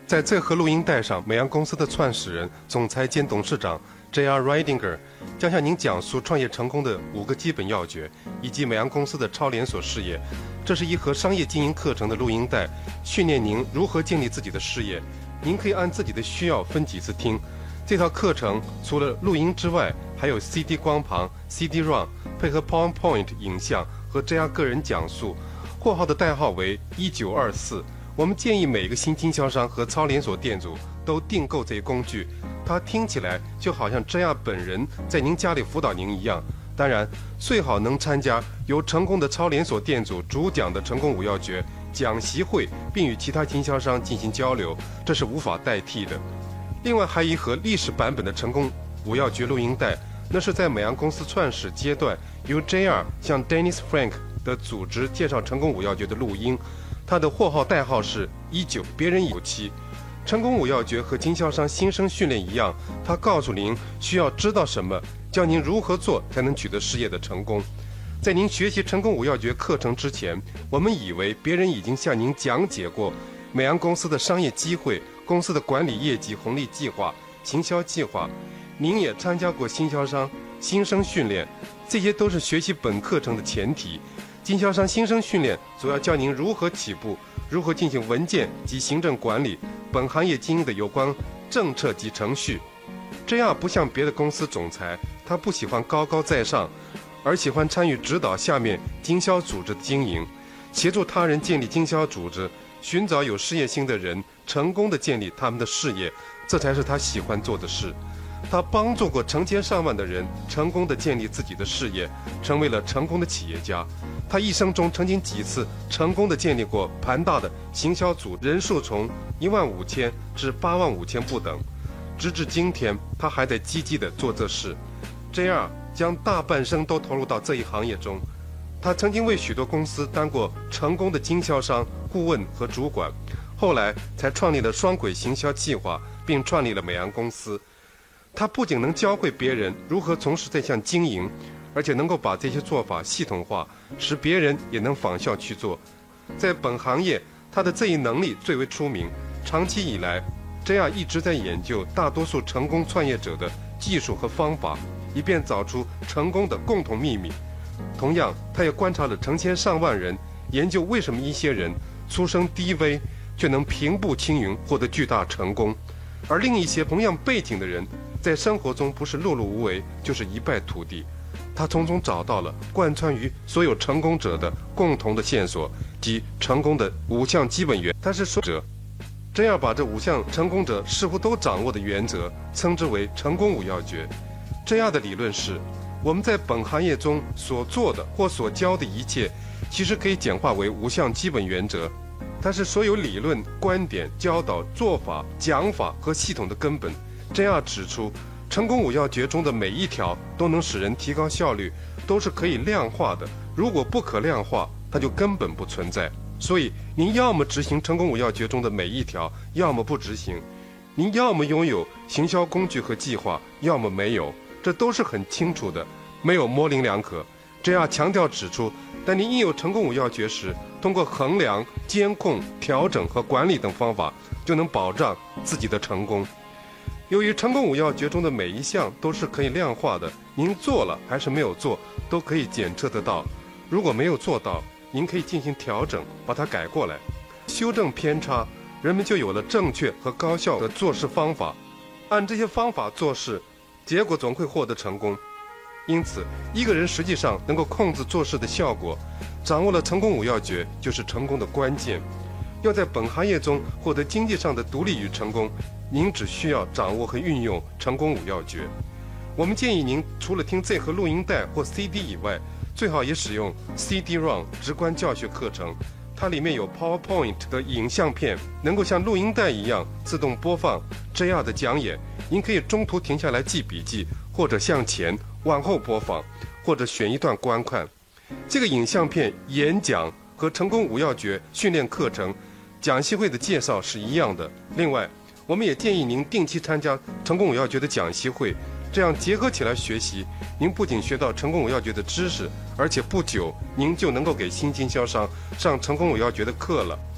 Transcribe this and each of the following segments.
在这盒录音带上，美阳公司的创始人、总裁兼董事长 J.R. Ridinger 将向您讲述创业成功的5个基本要诀，以及美阳公司的超连锁事业。这是一盒商业经营课程的录音带，训练您如何建立自己的事业。您可以按自己的需要分几次听。这套课程除了录音之外，还有 CD 光盘、CD-ROM， 配合 PowerPoint 影像和 J.R. 个人讲述。货号的代号为1924。我们建议每个新经销商和超连锁店主都订购这些工具，它听起来就好像JR本人在您家里辅导您一样。当然，最好能参加由成功的超连锁店主主讲的成功5要诀讲习会，并与其他经销商进行交流，这是无法代替的。另外，还有一盒历史版本的成功5要诀录音带，那是在美阳公司创始阶段由 JR 向 Dennis Frank 的组织介绍成功5要诀的录音。它的货号代号是19，别人97。成功5要诀和经销商新生训练一样，它告诉您需要知道什么，教您如何做才能取得事业的成功。在您学习成功5要诀课程之前，我们以为别人已经向您讲解过美阳公司的商业机会、公司的管理业绩红利计划、行销计划。您也参加过经销商新生训练，这些都是学习本课程的前提。经销商新生训练主要教您如何起步，如何进行文件及行政管理，本行业经营的有关政策及程序。这样不像别的公司总裁，他不喜欢高高在上，而喜欢参与指导下面经销组织的经营，协助他人建立经销组织，寻找有事业心的人，成功地建立他们的事业，这才是他喜欢做的事。他帮助过成千上万的人成功地建立自己的事业，成为了成功的企业家。他一生中曾经几次成功地建立过庞大的行销组，人数从15000至85000不等。直至今天，他还在积极地做这事。JR 将大半生都投入到这一行业中。他曾经为许多公司当过成功的经销商、顾问和主管，后来才创立了双轨行销计划，并创立了美阳公司。他不仅能教会别人如何从事这项经营，而且能够把这些做法系统化，使别人也能仿效去做。在本行业，他的这一能力最为出名。长期以来，JR一直在研究大多数成功创业者的技术和方法，以便找出成功的共同秘密。同样，他也观察了成千上万人，研究为什么一些人出身低微，却能平步青云，获得巨大成功，而另一些同样背景的人，在生活中不是碌碌无为，就是一败涂地。他从中找到了贯穿于所有成功者的共同的线索，即成功的5项基本原则。他是说者，这样把这5项成功者似乎都掌握的原则称之为成功5要诀。这样的理论是，我们在本行业中所做的或所教的一切，其实可以简化为5项基本原则。它是所有理论、观点、教导、做法、讲法和系统的根本。这样指出，成功5要诀中的每一条都能使人提高效率，都是可以量化的。如果不可量化，它就根本不存在。所以，您要么执行成功5要诀中的每一条，要么不执行。您要么拥有行销工具和计划，要么没有，这都是很清楚的，没有模棱两可。这样强调指出，当您一有成功5要诀时，通过衡量、监控、调整和管理等方法，就能保障自己的成功。由于成功5要诀中的每一项都是可以量化的，您做了还是没有做，都可以检测得到。如果没有做到，您可以进行调整，把它改过来，修正偏差，人们就有了正确和高效的做事方法。按这些方法做事，结果总会获得成功。因此，一个人实际上能够控制做事的效果，掌握了成功5要诀，就是成功的关键。要在本行业中获得经济上的独立与成功，您只需要掌握和运用成功5要诀。我们建议您除了听这盒录音带或 CD 以外，最好也使用 CD-ROM 直观教学课程。它里面有 PowerPoint 的影像片，能够像录音带一样自动播放这样的讲演。您可以中途停下来记笔记，或者向前往后播放，或者选一段观看。这个影像片演讲和成功5要诀训练课程讲习会的介绍是一样的。另外，我们也建议您定期参加成功5要诀的讲习会，这样结合起来学习，您不仅学到成功5要诀的知识，而且不久您就能够给新经销商上成功5要诀的课了。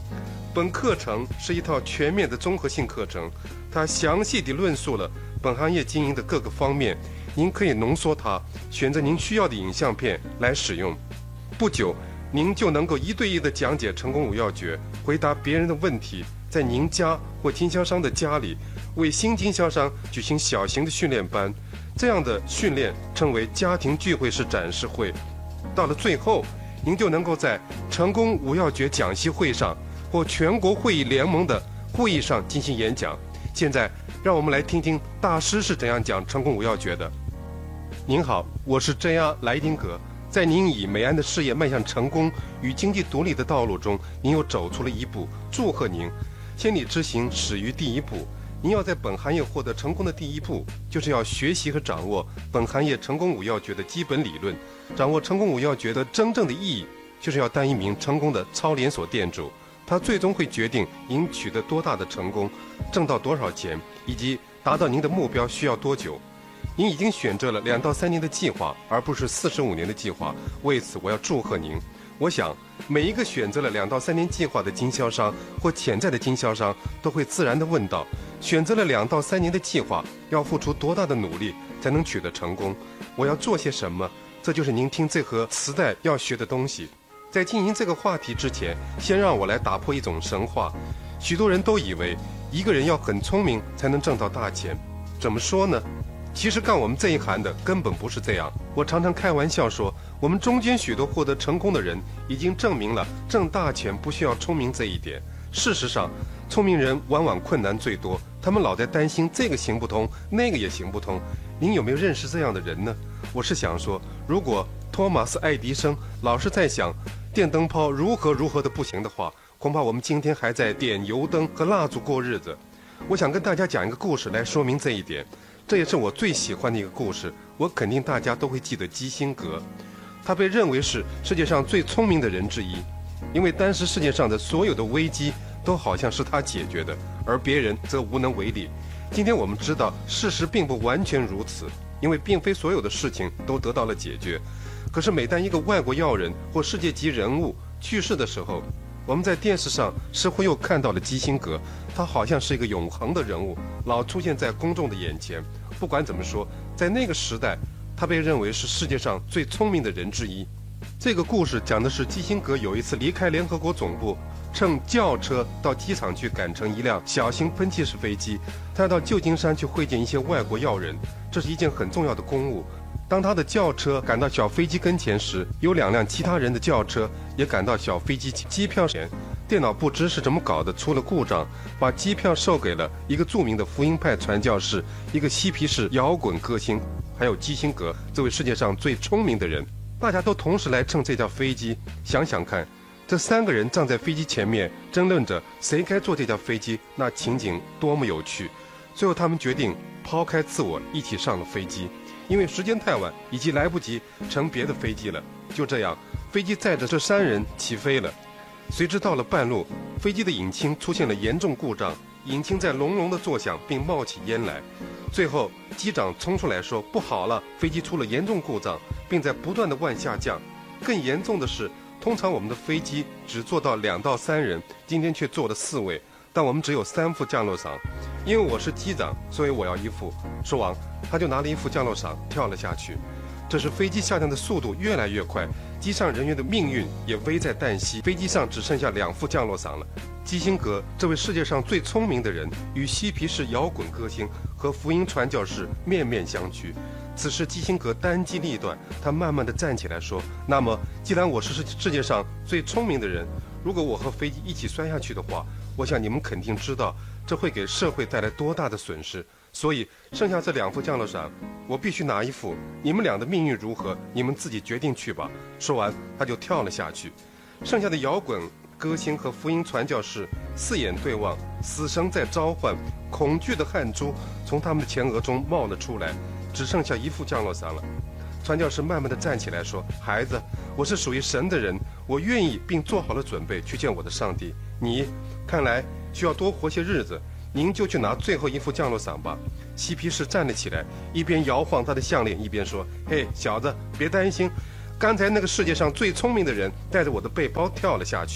本课程是一套全面的综合性课程，它详细地论述了本行业经营的各个方面，您可以浓缩它，选择您需要的影像片来使用。不久，您就能够一对一地讲解成功五要诀，回答别人的问题，在您家或经销商的家里，为新经销商举行小型的训练班。这样的训练称为家庭聚会式展示会。到了最后，您就能够在成功五要诀讲习会上或全国会议联盟的会议上进行演讲。现在，让我们来听听大师是怎样讲成功五要诀的。您好，我是JR莱丁格。在您以美安的事业迈向成功与经济独立的道路中，您又走出了一步，祝贺您！千里之行始于第一步。您要在本行业获得成功的第一步，就是要学习和掌握本行业成功五要诀的基本理论。掌握成功五要诀的真正的意义，就是要当一名成功的超连锁店主。它最终会决定您取得多大的成功，挣到多少钱，以及达到您的目标需要多久。您已经选择了2到3年的计划，而不是45年的计划。为此，我要祝贺您。我想，每一个选择了2到3年计划的经销商或潜在的经销商，都会自然地问到：选择了2到3年的计划，要付出多大的努力才能取得成功？我要做些什么？这就是您听这盒磁带要学的东西。在进行这个话题之前，先让我来打破一种神话。许多人都以为一个人要很聪明才能挣到大钱。怎么说呢？其实干我们这一行的根本不是这样。我常常开玩笑说，我们中间许多获得成功的人已经证明了挣大钱不需要聪明这一点。事实上，聪明人往往困难最多，他们老在担心这个行不通，那个也行不通。您有没有认识这样的人呢？我是想说，如果托马斯·爱迪生老是在想电灯泡如何的不行的话，恐怕我们今天还在点油灯和蜡烛过日子。我想跟大家讲一个故事来说明这一点。这也是我最喜欢的一个故事，我肯定大家都会记得基辛格。他被认为是世界上最聪明的人之一，因为当时世界上的所有的危机都好像是他解决的，而别人则无能为力。今天我们知道事实并不完全如此，因为并非所有的事情都得到了解决。可是每当一个外国要人或世界级人物去世的时候，我们在电视上似乎又看到了基辛格，他好像是一个永恒的人物，老出现在公众的眼前。不管怎么说，在那个时代，他被认为是世界上最聪明的人之一。这个故事讲的是基辛格有一次离开联合国总部，乘轿车到机场去赶乘一辆小型喷气式飞机，他要到旧金山去会见一些外国要人，这是一件很重要的公务。当他的轿车赶到小飞机跟前时，有2辆其他人的轿车也赶到小飞机机票前。电脑不知是怎么搞的，出了故障，把机票售给了一个著名的福音派传教士，一个嬉皮士摇滚歌星，还有基辛格这位世界上最聪明的人。大家都同时来乘这架飞机，想想看，这3个人站在飞机前面争论着谁该坐这架飞机，那情景多么有趣。最后他们决定抛开自我，一起上了飞机。因为时间太晚，以及来不及乘别的飞机了。就这样，飞机载着这3人起飞了。谁知到了半路，飞机的引擎出现了严重故障，引擎在隆隆的作响，并冒起烟来。最后，机长冲出来说：“不好了，飞机出了严重故障，并在不断的往下降。更严重的是，通常我们的飞机只坐到2到3人，今天却坐了4位。但我们只有3副降落伞，因为我是机长，所以我要1副。”说完，他就拿了1副降落伞跳了下去。这时飞机下降的速度越来越快，机上人员的命运也危在旦夕。飞机上只剩下2副降落伞了。基辛格这位世界上最聪明的人，与嬉皮士摇滚歌星和福音传教士面面相觑。此时基辛格当机立断，他慢慢地站起来说：“那么，既然我是世界上最聪明的人，如果我和飞机一起摔下去的话，我想你们肯定知道这会给社会带来多大的损失。所以剩下这2副降落伞，我必须拿1副。你们俩的命运如何，你们自己决定去吧。”说完，他就跳了下去。剩下的摇滚歌星和福音传教士4眼对望，死神在召唤，恐惧的汗珠从他们的前额中冒了出来，只剩下1副降落伞了。传教士慢慢地站起来说：“孩子，我是属于神的人，我愿意并做好了准备去见我的上帝。你看来需要多活些日子，您就去拿最后1副降落伞吧。”嬉皮士站了起来，一边摇晃他的项链，一边说：“嘿，小子，别担心，刚才那个世界上最聪明的人带着我的背包跳了下去。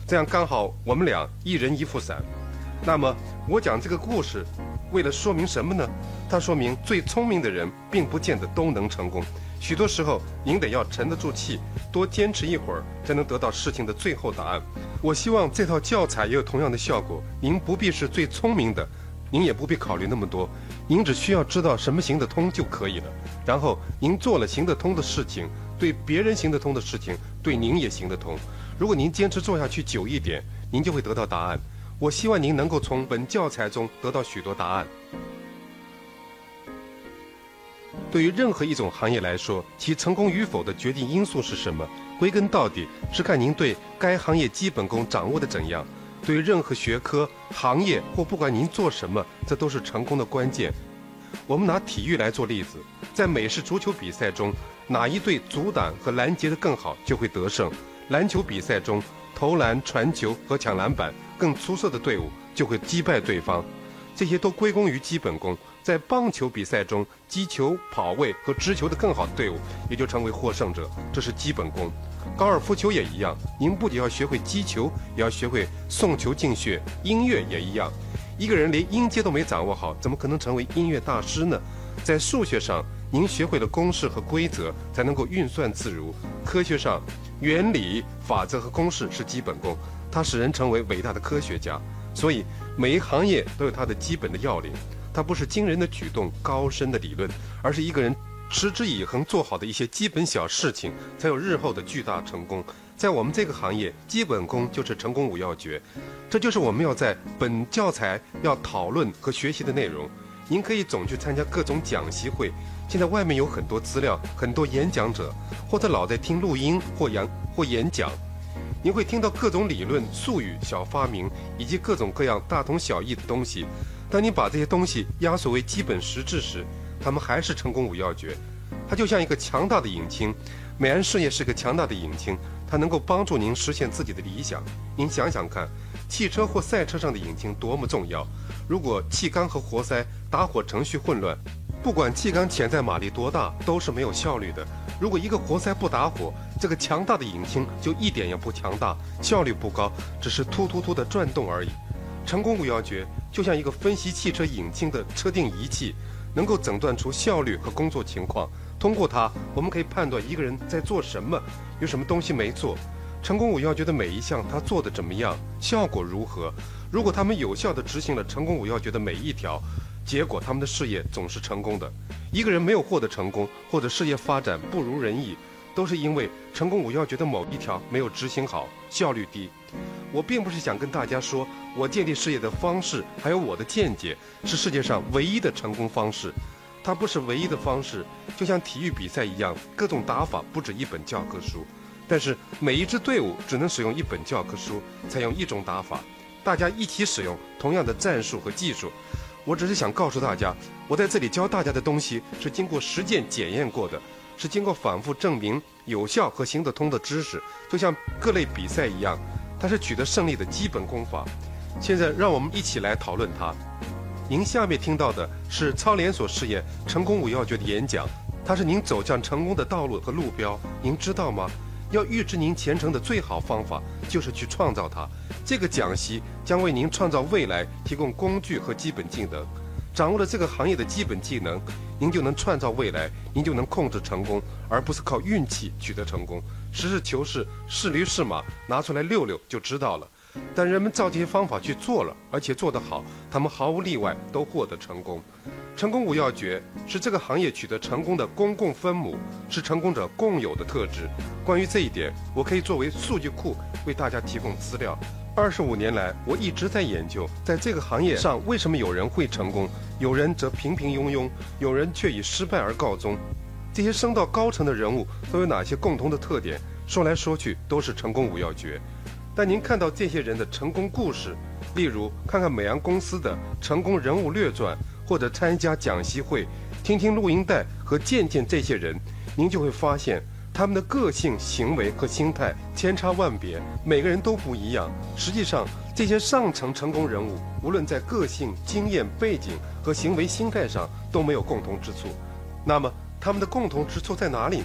这样刚好我们俩一人一副伞。那么我讲这个故事为了说明什么呢？它说明最聪明的人并不见得都能成功，许多时候您得要沉得住气，多坚持一会儿，才能得到事情的最后答案。我希望这套教材也有同样的效果。您不必是最聪明的，您也不必考虑那么多，您只需要知道什么行得通就可以了。然后您做了行得通的事情，对别人行得通的事情，对您也行得通。如果您坚持做下去久一点，您就会得到答案。我希望您能够从本教材中得到许多答案。对于任何一种行业来说，其成功与否的决定因素是什么？归根到底是看您对该行业基本功掌握的怎样。对于任何学科、行业或不管您做什么，这都是成功的关键。我们拿体育来做例子，在美式足球比赛中，哪一队阻挡和拦截得更好，就会得胜。篮球比赛中，投篮、传球和抢篮板更出色的队伍就会击败对方，这些都归功于基本功。在棒球比赛中，击球、跑位和执球的更好的队伍也就成为获胜者，这是基本功。高尔夫球也一样，您不仅要学会击球，也要学会送球进穴。音乐也一样，一个人连音阶都没掌握好，怎么可能成为音乐大师呢？在数学上，您学会了公式和规则，才能够运算自如。科学上，原理、法则和公式是基本功，它使人成为伟大的科学家。所以每一行业都有它的基本的要领，它不是惊人的举动、高深的理论，而是一个人持之以恒做好的一些基本小事情，才有日后的巨大成功。在我们这个行业，基本功就是成功五要诀，这就是我们要在本教材要讨论和学习的内容。您可以总去参加各种讲习会，现在外面有很多资料，很多演讲者，或者老在听录音或演讲，您会听到各种理论、术语、小发明，以及各种各样大同小异的东西。当你把这些东西压缩为基本实质时，它们还是成功五要诀。它就像一个强大的引擎，美安事业是个强大的引擎，它能够帮助您实现自己的理想。您想想看，汽车或赛车上的引擎多么重要。如果气缸和活塞打火程序混乱，不管气缸潜在马力多大，都是没有效率的。如果一个活塞不打火，这个强大的引擎就一点也不强大，效率不高，只是突突突的转动而已。成功五要诀就像一个分析汽车引擎的测定仪器，能够诊断出效率和工作情况。通过它，我们可以判断一个人在做什么，有什么东西没做。成功五要诀的每一项他做得怎么样，效果如何。如果他们有效地执行了成功五要诀的每一条，结果他们的事业总是成功的。一个人没有获得成功，或者事业发展不如人意，都是因为成功五要诀的某一条没有执行好，效率低。我并不是想跟大家说我建立事业的方式还有我的见解是世界上唯一的成功方式，它不是唯一的方式。就像体育比赛一样，各种打法不止一本教科书，但是每一支队伍只能使用一本教科书，采用一种打法，大家一起使用同样的战术和技术。我只是想告诉大家，我在这里教大家的东西是经过实践检验过的，是经过反复证明有效和行得通的知识，就像各类比赛一样，它是取得胜利的基本功法。现在让我们一起来讨论它。您下面听到的是超连锁事业成功五要诀的演讲，它是您走向成功的道路和路标，您知道吗？要预知您前程的最好方法就是去创造它。这个讲习将为您创造未来提供工具和基本技能。掌握了这个行业的基本技能，您就能创造未来，您就能控制成功，而不是靠运气取得成功。实事求是，是驴是马，拿出来溜溜就知道了。但人们照这些方法去做了，而且做得好，他们毫无例外都获得成功。成功五要诀是这个行业取得成功的公共分母，是成功者共有的特质。关于这一点，我可以作为数据库为大家提供资料。25年来，我一直在研究，在这个行业上为什么有人会成功，有人则平平庸庸，有人却以失败而告终。这些升到高层的人物都有哪些共同的特点？说来说去都是成功五要诀。但您看到这些人的成功故事，例如看看美洋公司的成功人物列传，或者参加讲习会，听听录音带和见见这些人，您就会发现他们的个性、行为和心态千差万别，每个人都不一样。实际上，这些上层成功人物无论在个性、经验、背景和行为心态上都没有共同之处。那么他们的共同之处在哪里呢？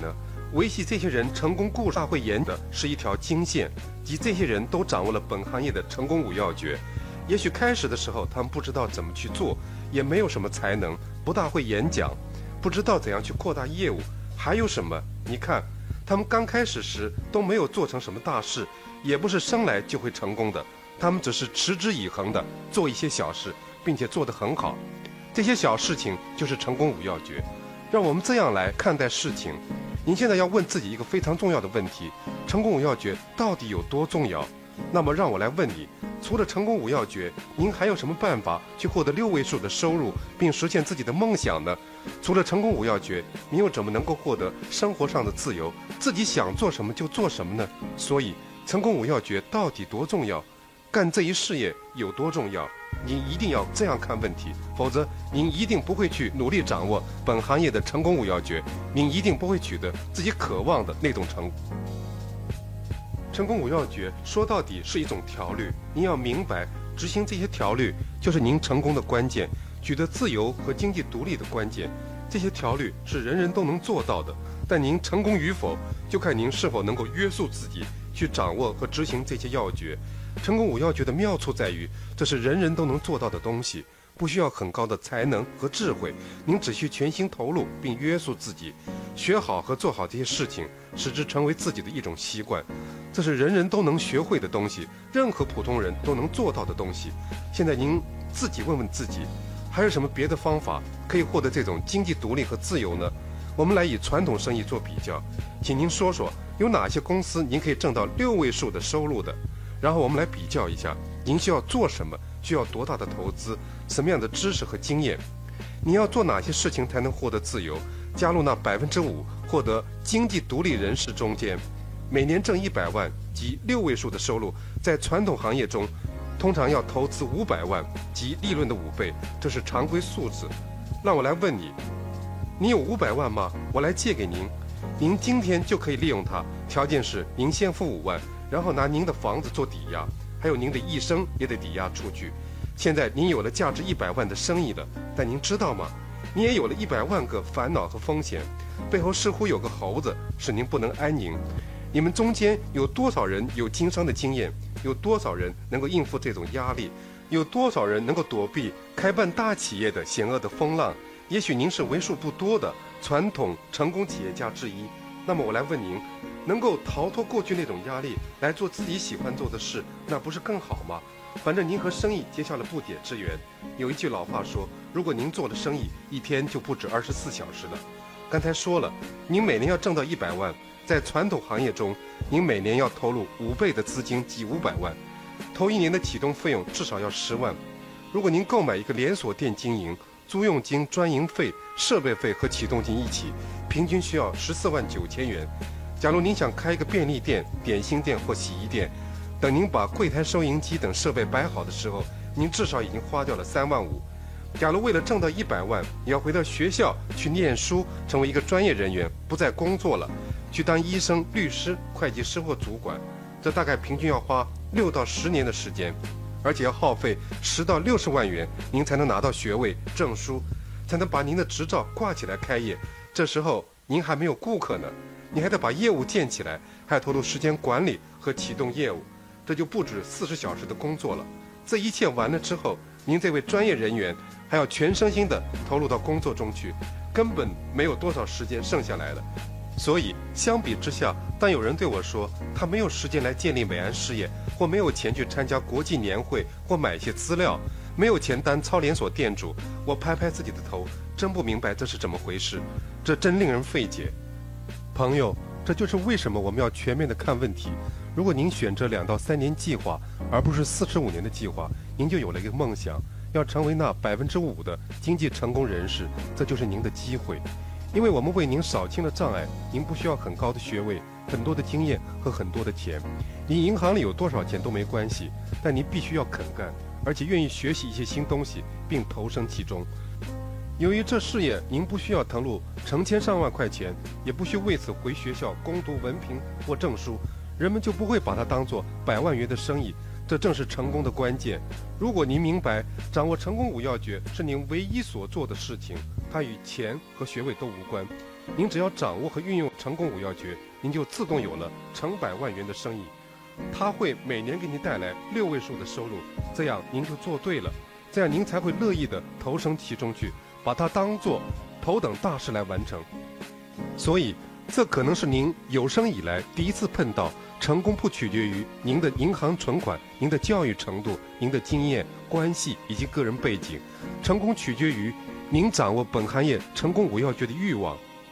维系这些人成功故事大会演的是一条经线，即这些人都掌握了本行业的成功五要诀。也许开始的时候他们不知道怎么去做，也没有什么才能，不大会演讲，不知道怎样去扩大业务，还有什么？你看，他们刚开始时都没有做成什么大事，也不是生来就会成功的，他们只是持之以恒的做一些小事，并且做得很好。这些小事情就是成功五要诀。让我们这样来看待事情。您现在要问自己一个非常重要的问题：成功五要诀到底有多重要？那么让我来问你，除了成功五要诀，您还有什么办法去获得6位数的收入，并实现自己的梦想呢？除了成功五要诀，您又怎么能够获得生活上的自由，自己想做什么就做什么呢？所以，成功五要诀到底多重要？干这一事业有多重要？您一定要这样看问题，否则您一定不会去努力掌握本行业的成功五要诀，您一定不会取得自己渴望的那种成功。成功五要诀说到底是一种条律，您要明白，执行这些条律就是您成功的关键，取得自由和经济独立的关键。这些条律是人人都能做到的，但您成功与否，就看您是否能够约束自己，去掌握和执行这些要诀。成功五要诀的妙处在于，这是人人都能做到的东西，不需要很高的才能和智慧，您只需全心投入并约束自己，学好和做好这些事情，使之成为自己的一种习惯。这是人人都能学会的东西，任何普通人都能做到的东西。现在您自己问问自己，还有什么别的方法可以获得这种经济独立和自由呢？我们来以传统生意做比较，请您说说有哪些公司您可以挣到6位数的收入的？然后我们来比较一下，您需要做什么，需要多大的投资，什么样的知识和经验，你要做哪些事情才能获得自由？加入那5%获得经济独立人士中间，每年挣100万及6位数的收入，在传统行业中，通常要投资500万及利润的5倍，这是常规数字。让我来问你，你有500万吗？我来借给您，您今天就可以利用它，条件是您先付5万，然后拿您的房子做抵押，还有您的一生也得抵押出去。现在您有了价值100万的生意了，但您知道吗？你也有了100万个烦恼和风险，背后似乎有个猴子使您不能安宁。你们中间有多少人有经商的经验？有多少人能够应付这种压力？有多少人能够躲避开办大企业的险恶的风浪？也许您是为数不多的传统成功企业家之一。那么我来问您，能够逃脱过去那种压力，来做自己喜欢做的事，那不是更好吗？反正您和生意结下了不解之缘。有一句老话说，如果您做了生意，一天就不止24小时了。刚才说了，您每年要挣到100万，在传统行业中，您每年要投入5倍的资金即500万，头1年的启动费用至少要10万。如果您购买一个连锁店经营，租用金、专营费、设备费和启动金一起，平均需要14万9千元。假如您想开一个便利店、点心店或洗衣店，等您把柜台、收银机等设备摆好的时候，您至少已经花掉了3万5。假如为了挣到100万，你要回到学校去念书，成为一个专业人员，不再工作了，去当医生、律师、会计师或主管，这大概平均要花6到10年的时间，而且要耗费10到60万元，您才能拿到学位、证书，才能把您的执照挂起来开业。这时候您还没有顾客呢，你还得把业务建起来，还要投入时间管理和启动业务，这就不止40小时的工作了。这一切完了之后，您这位专业人员还要全身心地投入到工作中去，根本没有多少时间剩下来了。所以相比之下，当有人对我说他没有时间来建立美安事业，或没有钱去参加国际年会，或买一些资料，没有钱当超连锁店主，我拍拍自己的头，真不明白这是怎么回事，这真令人费解。朋友，这就是为什么我们要全面地看问题。如果您选择2到3年计划，而不是45年的计划，您就有了一个梦想，要成为那5%的经济成功人士，这就是您的机会。因为我们为您扫清了障碍，您不需要很高的学位、很多的经验和很多的钱，你银行里有多少钱都没关系，但您必须要肯干，而且愿意学习一些新东西，并投身其中。由于这事业您不需要投入成千上万块钱，也不需为此回学校攻读文凭或证书，人们就不会把它当作100万元的生意。这正是成功的关键。如果您明白掌握成功5要诀是您唯一所做的事情，它与钱和学位都无关。 您只要掌握和运用成功五要诀，您就自动有了成百万元的生意。它会每年给您带来6位数的收入，这样您就做对了，这样您才会乐意地投身其中去，把它当作头等大事来完成。所以这可能是您有生以来第一次碰到成功不取决于您的银行存款、您的教育程度、您的经验、关系以及个人背景，成功取决于您掌握本行业成功五要诀的欲望。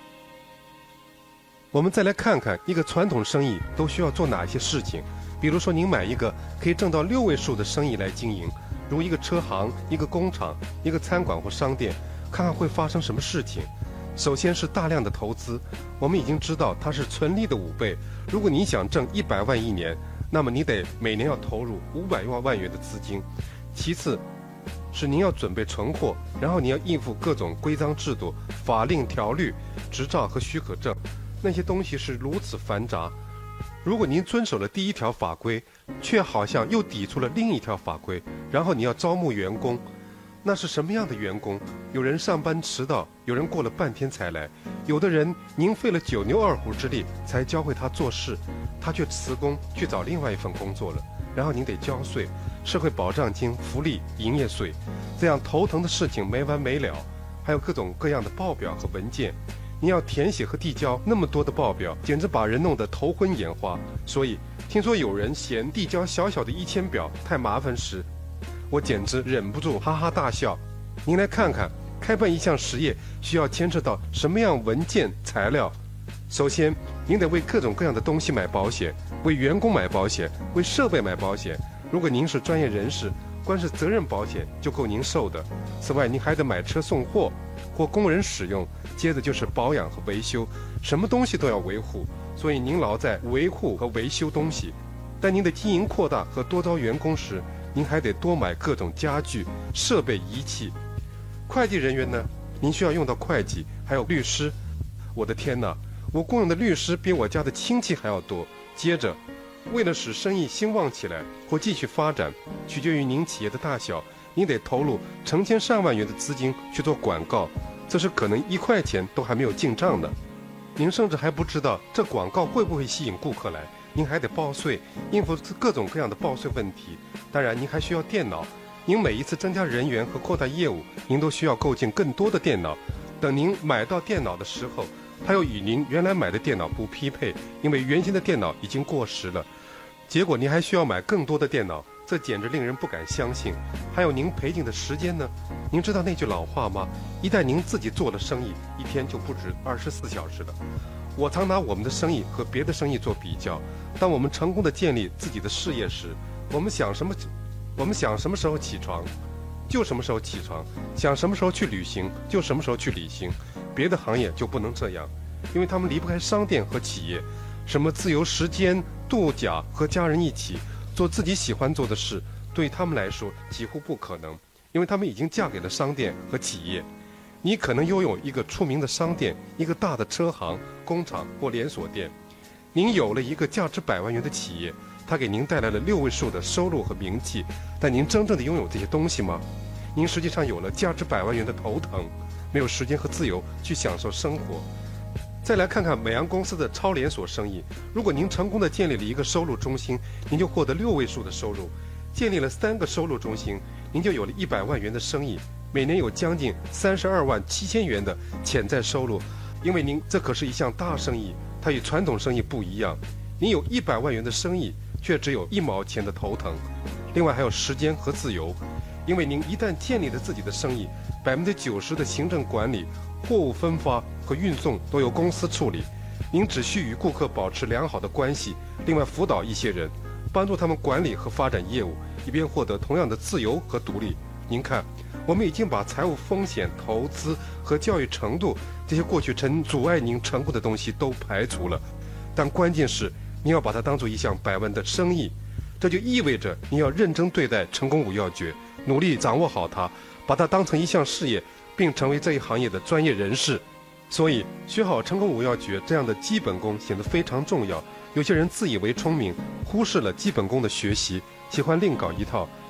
我们再来看看一个传统生意都需要做哪些事情。比如说您买一个可以挣到6位数的生意来经营，如一个车行、一个工厂、一个餐馆或商店，看看会发生什么事情。首先是大量的投资，我们已经知道它是纯利的5倍。如果你想挣100万一年，那么你得每年要投入500万元的资金。其次是您要准备存货，然后你要应付各种规章制度、法令条律、执照和许可证，那些东西是如此繁杂。如果您遵守了第一条法规，却好像又抵触了另一条法规，然后你要招募员工，那是什么样的员工？有人上班迟到，有人过了半天才来，有的人您费了9牛2虎之力才教会他做事，他却辞工去找另外一份工作了，然后您得交税、社会保障金、福利、营业税，这样头疼的事情没完没了，还有各种各样的报表和文件。您要填写和递交那么多的报表，简直把人弄得头昏眼花。所以听说有人嫌递交小小的1000表太麻烦时，我简直忍不住哈哈大笑。您来看看，开办一项实业需要牵扯到什么样文件材料。首先您得为各种各样的东西买保险，为员工买保险，为设备买保险。如果您是专业人士，光是责任保险就够您受的。此外您还得买车送货或工人使用，接着就是保养和维修，什么东西都要维护，所以您劳在维护和维修东西。但您的经营扩大和多招员工时，您还得多买各种家具、设备、仪器。会计人员呢，您需要用到会计，还有律师。我的天哪，我雇佣的律师比我家的亲戚还要多。接着为了使生意兴旺起来或继续发展，取决于您企业的大小，您得投入成千上万元的资金去做广告，这是可能1块钱都还没有进账的。您甚至还不知道这广告会不会吸引顾客来，您还得报税，应付各种各样的报税问题。当然您还需要电脑，您每一次增加人员和扩大业务，您都需要购进更多的电脑。等您买到电脑的时候，它又与您原来买的电脑不匹配，因为原先的电脑已经过时了。结果您还需要买更多的电脑，这简直令人不敢相信。还有您赔进的时间呢？您知道那句老话吗？一旦您自己做了生意，一天就不止24小时了。我常拿我们的生意和别的生意做比较。当我们成功地建立自己的事业时，我们想什么时候起床就什么时候起床，想什么时候去旅行就什么时候去旅行。别的行业就不能这样，因为他们离不开商店和企业。什么自由时间、度假和家人一起做自己喜欢做的事，对他们来说几乎不可能，因为他们已经嫁给了商店和企业。你可能拥有一个出名的商店，一个大的车行、工厂或连锁店，您有了一个价值100万元的企业，它给您带来了6位数的收入和名气，但您真正的拥有这些东西吗？您实际上有了价值100万元的头疼，没有时间和自由去享受生活。再来看看美洋公司的超连锁生意，如果您成功地建立了一个收入中心，您就获得6位数的收入；建立了3个收入中心，您就有了100万元的生意，每年有将近32万7千元的潜在收入。因为您这可是一项大生意，它与传统生意不一样。您有100万元的生意，却只有1毛钱的头疼。另外还有时间和自由，因为您一旦建立了自己的生意，90%的行政管理、货物分发和运送都由公司处理，您只需与顾客保持良好的关系，另外辅导一些人，帮助他们管理和发展业务，以便获得同样的自由和独立。您看，我们已经把财务风险、投资和教育程度这些过去曾阻碍您成功的东西都排除了，但关键是您要把它当做一项100万的生意，这就意味着您要认真对待成功5要诀，努力掌握好它，把它当成一项事业，并成为这一行业的专业人士。所以学好成功5要诀这样的基本功显得非常重要。有些人自以为聪明，忽视了基本功的学习，喜欢另搞一套，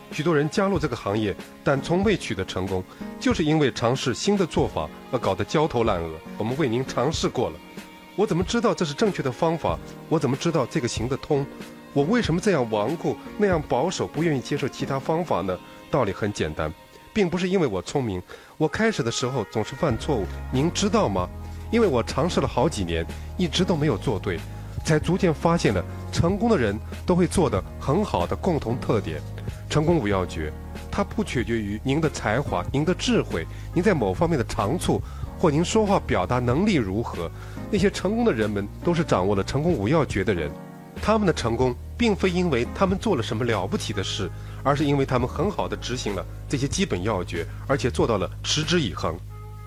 许多人加入这个行业，但从未取得成功，就是因为尝试新的做法而搞得焦头烂额。我们为您尝试过了，我怎么知道这是正确的方法？我怎么知道这个行得通？我为什么这样顽固，那样保守，不愿意接受其他方法呢？道理很简单，并不是因为我聪明，我开始的时候总是犯错误，您知道吗？因为我尝试了好几年，一直都没有做对，才逐渐发现了成功的人都会做得很好的共同特点。成功五要诀，它不取决于您的才华、您的智慧、您在某方面的长处，或您说话表达能力如何。那些成功的人们都是掌握了成功五要诀的人，他们的成功并非因为他们做了什么了不起的事，而是因为他们很好地执行了这些基本要诀，而且做到了持之以恒。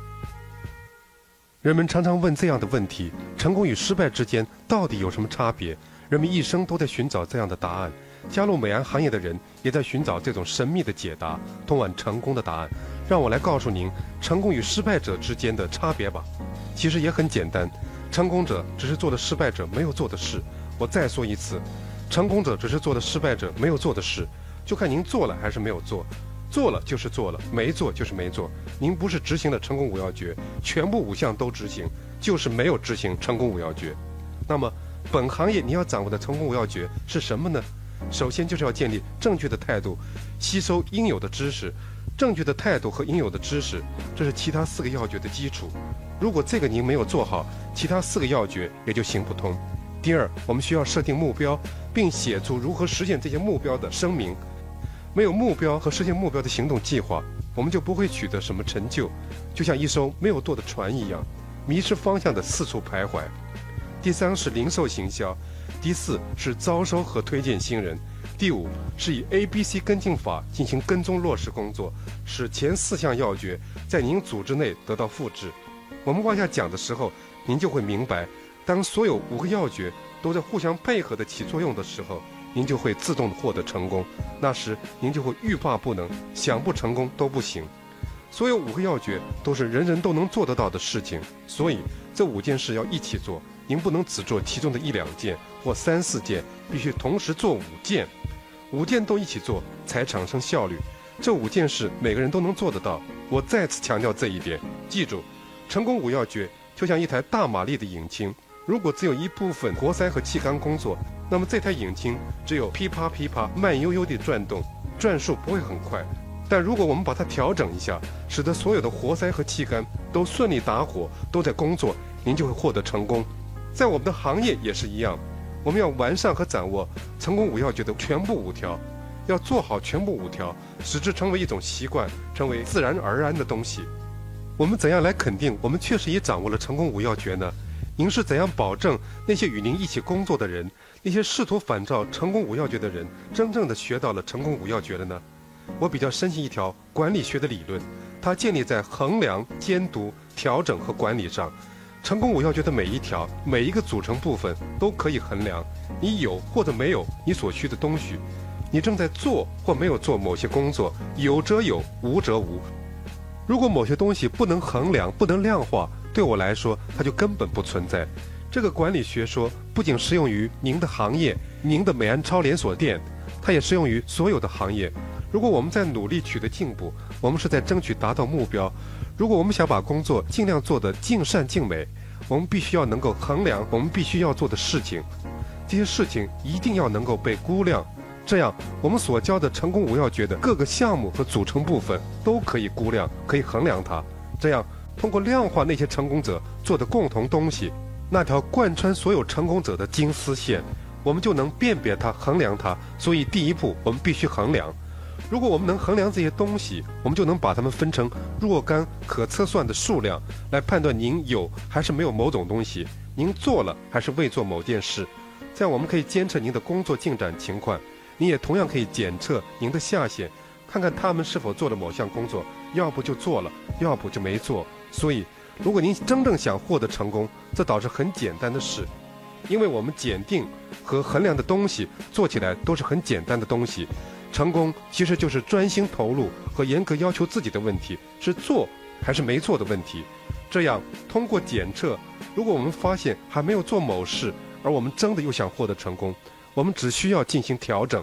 人们常常问这样的问题：成功与失败之间到底有什么差别？人们一生都在寻找这样的答案。加入美安行业的人也在寻找这种神秘的解答，通往成功的答案。让我来告诉您成功与失败者之间的差别吧。其实也很简单，成功者只是做了失败者没有做的事。我再说一次，成功者只是做了失败者没有做的事，就看您做了还是没有做。做了就是做了，没做就是没做。您不是执行了成功五要诀，全部5项都执行，就是没有执行成功五要诀。那么本行业你要掌握的成功五要诀是什么呢？首先就是要建立正确的态度，吸收应有的知识。正确的态度和应有的知识，这是其他4个要诀的基础。如果这个您没有做好，其他4个要诀也就行不通。第二，我们需要设定目标，并写出如何实现这些目标的声明。没有目标和实现目标的行动计划，我们就不会取得什么成就，就像一艘没有舵的船一样，迷失方向的四处徘徊。第3是零售行销，第4是招收和推荐新人，第5是以 ABC 跟进法进行跟踪落实工作，使前4项要诀在您组织内得到复制。我们往下讲的时候，您就会明白，当所有5个要诀都在互相配合的起作用的时候，您就会自动获得成功。那时您就会欲罢不能，想不成功都不行。所有5个要诀都是人人都能做得到的事情，所以这5件事要一起做。您不能只做其中的1、2件或3、4件，必须同时做5件，5件都一起做才产生效率。这5件事每个人都能做得到。我再次强调这一点，记住，成功5要诀就像一台大马力的引擎，如果只有一部分活塞和气缸工作，那么这台引擎只有噼啪噼啪慢悠悠地转动，转速不会很快。但如果我们把它调整一下，使得所有的活塞和气缸都顺利打火，都在工作，您就会获得成功。在我们的行业也是一样，我们要完善和掌握成功5要诀的全部5条，要做好全部5条，使之成为一种习惯，成为自然而然的东西。我们怎样来肯定我们确实也掌握了成功5要诀呢？您是怎样保证那些与您一起工作的人，那些试图反照成功5要诀的人，真正的学到了成功5要诀的呢？我比较深信一条管理学的理论，它建立在衡量、监督、调整和管理上。成功5要诀的每一条、每一个组成部分都可以衡量，你有或者没有你所需的东西，你正在做或没有做某些工作，有则有，无则无。如果某些东西不能衡量、不能量化，对我来说它就根本不存在。这个管理学说不仅适用于您的行业、您的美安超连锁店，它也适用于所有的行业。如果我们在努力取得进步，我们是在争取达到目标。如果我们想把工作尽量做得尽善尽美，我们必须要能够衡量我们必须要做的事情，这些事情一定要能够被估量，这样我们所教的成功5要诀的各个项目和组成部分都可以估量，可以衡量它。这样通过量化那些成功者做的共同东西，那条贯穿所有成功者的金丝线，我们就能辨别它、衡量它。所以第一步我们必须衡量。如果我们能衡量这些东西，我们就能把它们分成若干可测算的数量，来判断您有还是没有某种东西，您做了还是未做某件事。这样我们可以监测您的工作进展情况，您也同样可以检测您的下线，看看他们是否做了某项工作，要不就做了，要不就没做。所以如果您真正想获得成功，这倒是很简单的事，因为我们检定和衡量的东西做起来都是很简单的东西。成功其实就是专心投入和严格要求自己的问题，是做还是没做的问题。这样通过检测，如果我们发现还没有做某事，而我们真的又想获得成功，我们只需要进行调整。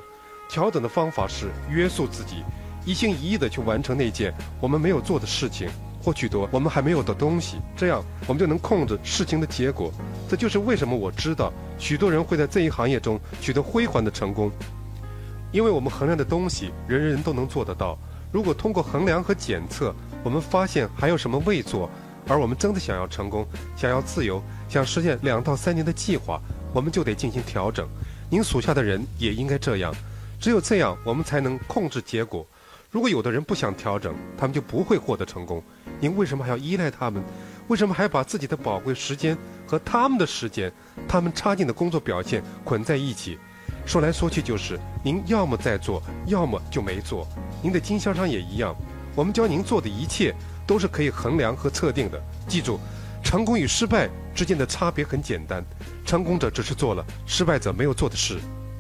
调整的方法是约束自己，一心一意地去完成那件我们没有做的事情，或取得我们还没有的东西，这样我们就能控制事情的结果。这就是为什么我知道许多人会在这一行业中取得辉煌的成功，因为我们衡量的东西人人都能做得到。如果通过衡量和检测，我们发现还有什么未做，而我们真的想要成功，想要自由，想实现2到3年的计划，我们就得进行调整。您属下的人也应该这样，只有这样我们才能控制结果。如果有的人不想调整，他们就不会获得成功。您为什么还要依赖他们？为什么还把自己的宝贵时间和他们的时间，他们差劲的工作表现捆在一起？说来说去就是您要么在做，要么就没做。您的经销商也一样，我们教您做的一切都是可以衡量和测定的。记住，成功与失败之间的差别很简单，成功者只是做了失败者没有做的事。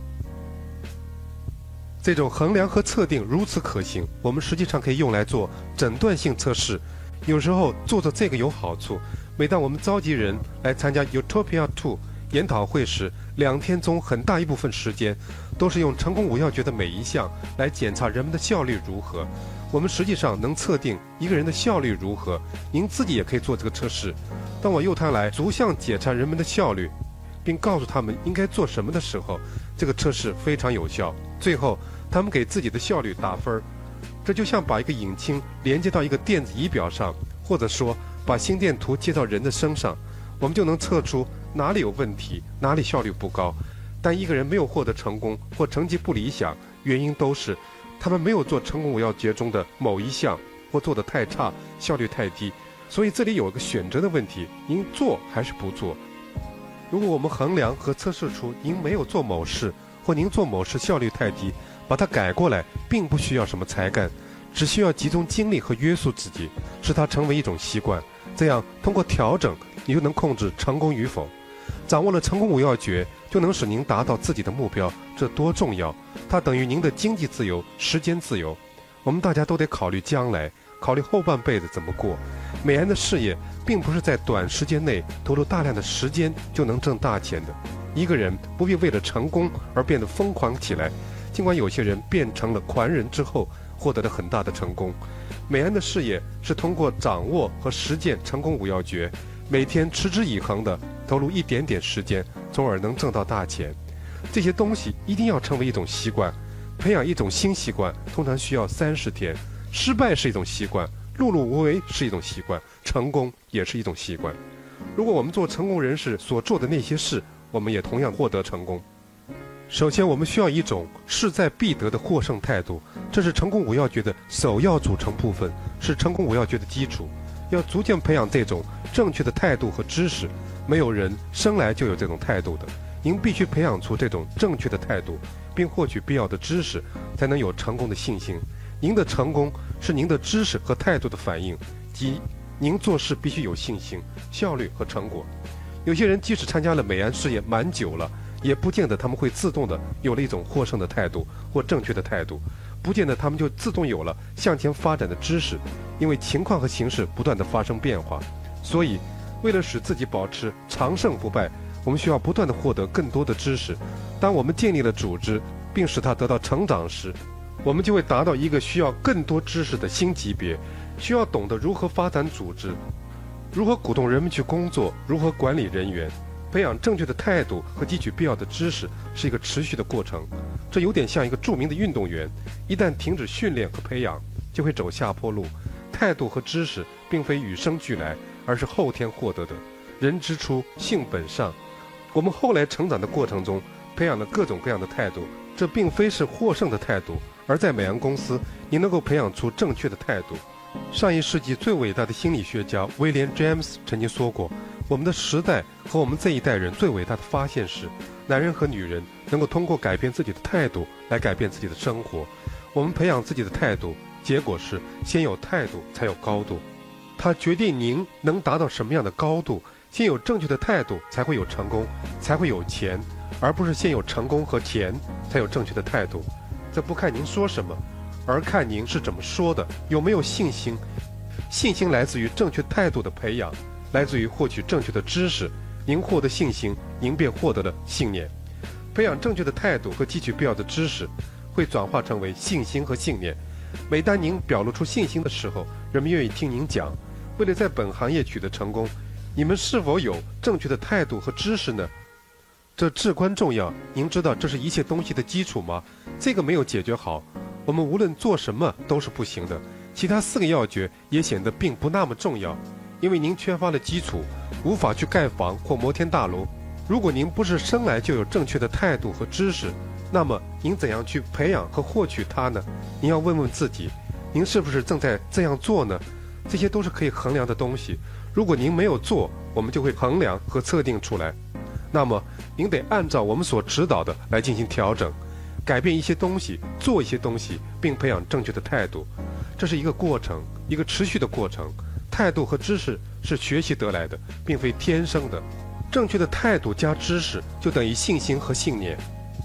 这种衡量和测定如此可行，我们实际上可以用来做诊断性测试。有时候做这个有好处。每当我们召集人来参加 Utopia 2研讨会时，2天中很大一部分时间都是用成功5要诀的每一项来检查人们的效率如何。我们实际上能测定一个人的效率如何，您自己也可以做这个测试。当我由他来逐项检查人们的效率，并告诉他们应该做什么的时候，这个测试非常有效。最后他们给自己的效率打分，这就像把一个引擎连接到一个电子仪表上，或者说把心电图接到人的身上，我们就能测出哪里有问题，哪里效率不高。但一个人没有获得成功或成绩不理想，原因都是他们没有做成功5要诀中的某一项，或做得太差，效率太低。所以这里有个选择的问题，您做还是不做？如果我们衡量和测试出您没有做某事，或您做某事效率太低，把它改过来并不需要什么才干，只需要集中精力和约束自己，使它成为一种习惯。这样通过调整，你就能控制成功与否。掌握了成功5要诀，就能使您达到自己的目标，这多重要！它等于您的经济自由、时间自由。我们大家都得考虑将来，考虑后半辈子怎么过。美安的事业并不是在短时间内投入大量的时间就能挣大钱的。一个人不必为了成功而变得疯狂起来，尽管有些人变成了狂人之后获得了很大的成功。美安的事业是通过掌握和实践成功5要诀，每天持之以恒地投入一点点时间，从而能挣到大钱。这些东西一定要成为一种习惯。培养一种新习惯通常需要30天。失败是一种习惯，碌碌无为是一种习惯，成功也是一种习惯。如果我们做成功人士所做的那些事，我们也同样获得成功。首先，我们需要一种势在必得的获胜态度，这是成功5要诀的首要组成部分，是成功5要诀的基础。要逐渐培养这种正确的态度和知识，没有人生来就有这种态度的。您必须培养出这种正确的态度，并获取必要的知识，才能有成功的信心。您的成功是您的知识和态度的反应，即您做事必须有信心、效率和成果。有些人即使参加了美安事业蛮久了，也不见得他们会自动的有了一种获胜的态度或正确的态度，不见得他们就自动有了向前发展的知识，因为情况和形势不断的发生变化。所以为了使自己保持长胜不败，我们需要不断的获得更多的知识。当我们建立了组织并使它得到成长时，我们就会达到一个需要更多知识的新级别，需要懂得如何发展组织，如何鼓动人们去工作，如何管理人员。培养正确的态度和汲取必要的知识是一个持续的过程，这有点像一个著名的运动员，一旦停止训练和培养，就会走下坡路。态度和知识并非与生俱来，而是后天获得的。人之初，性本善。我们后来成长的过程中，培养了各种各样的态度，这并非是获胜的态度，而在美安公司，你能够培养出正确的态度。上一世纪最伟大的心理学家威廉·詹姆斯曾经说过，我们的时代和我们这一代人最伟大的发现是，男人和女人能够通过改变自己的态度来改变自己的生活。我们培养自己的态度，结果是先有态度才有高度。它决定您能达到什么样的高度。先有正确的态度才会有成功，才会有钱，而不是先有成功和钱才有正确的态度。这不看您说什么，而看您是怎么说的，有没有信心。信心来自于正确态度的培养，来自于获取正确的知识。您获得信心，您便获得了信念。培养正确的态度和汲取必要的知识， 会转化成为信心和信念。每当您表露出信心的时候，人们愿意听您讲。为了在本行业取得成功，你们是否有正确的态度和知识呢？这至关重要。您知道这是一切东西的基础吗？这个没有解决好，我们无论做什么都是不行的。其他4个要诀也显得并不那么重要，因为您缺乏了基础，无法去盖房或摩天大楼。如果您不是生来就有正确的态度和知识，那么您怎样去培养和获取它呢？您要问问自己，您是不是正在这样做呢？这些都是可以衡量的东西。如果您没有做，我们就会衡量和测定出来。那么您得按照我们所指导的来进行调整，改变一些东西，做一些东西，并培养正确的态度。这是一个过程，一个持续的过程。态度和知识是学习得来的，并非天生的。正确的态度加知识就等于信心和信念。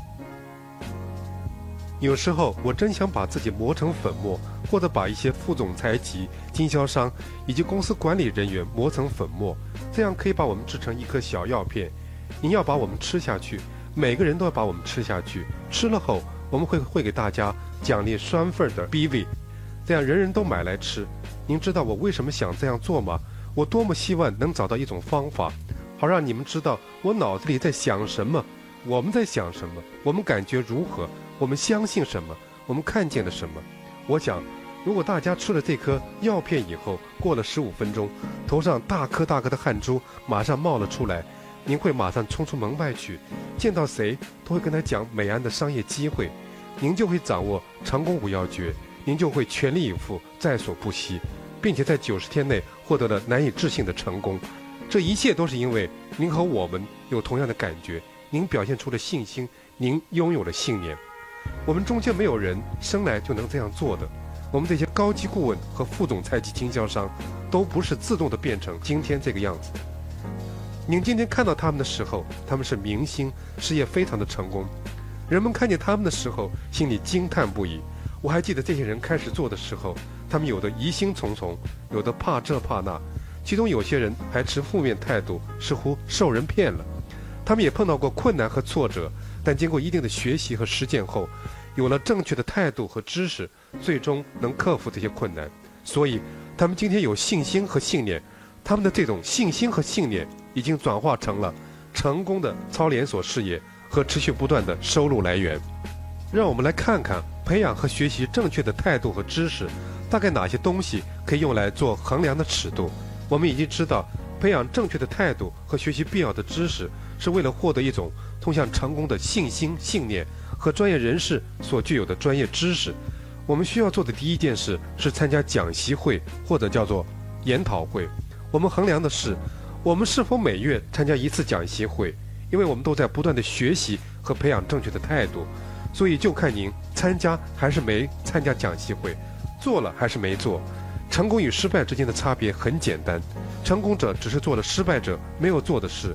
有时候我真想把自己磨成粉末，或者把一些副总裁级、经销商以及公司管理人员磨成粉末，这样可以把我们制成一颗小药片。您要把我们吃下去，每个人都要把我们吃下去。吃了后，我们会给大家奖励双份的 BV， 这样人人都买来吃。您知道我为什么想这样做吗？我多么希望能找到一种方法，好让你们知道我脑子里在想什么，我们在想什么，我们感觉如何，我们相信什么，我们看见了什么。我想，如果大家吃了这颗药片以后，过了15分钟，头上大颗大颗的汗珠马上冒了出来，您会马上冲出门外去，见到谁都会跟他讲美安的商业机会，您就会掌握成功5要诀，您就会全力以赴，在所不惜，并且在90天内获得了难以置信的成功。这一切都是因为您和我们有同样的感觉，您表现出了信心，您拥有了信念。我们中间没有人生来就能这样做的，我们这些高级顾问和副总裁级经销商都不是自动的变成今天这个样子的。您今天看到他们的时候，他们是明星，事业非常的成功。人们看见他们的时候，心里惊叹不已。我还记得这些人开始做的时候，他们有的疑心重重，有的怕这怕那，其中有些人还持负面态度，似乎受人骗了。他们也碰到过困难和挫折，但经过一定的学习和实践后，有了正确的态度和知识，最终能克服这些困难。所以他们今天有信心和信念，他们的这种信心和信念已经转化成了成功的超连锁事业和持续不断的收入来源。让我们来看看培养和学习正确的态度和知识，大概哪些东西可以用来做衡量的尺度。我们已经知道，培养正确的态度和学习必要的知识，是为了获得一种通向成功的信心、信念和专业人士所具有的专业知识。我们需要做的第一件事是参加讲习会，或者叫做研讨会。我们衡量的是我们是否每月参加1次讲习会，因为我们都在不断的学习和培养正确的态度。所以就看您参加还是没参加讲习会，做了还是没做。成功与失败之间的差别很简单，成功者只是做了失败者没有做的事。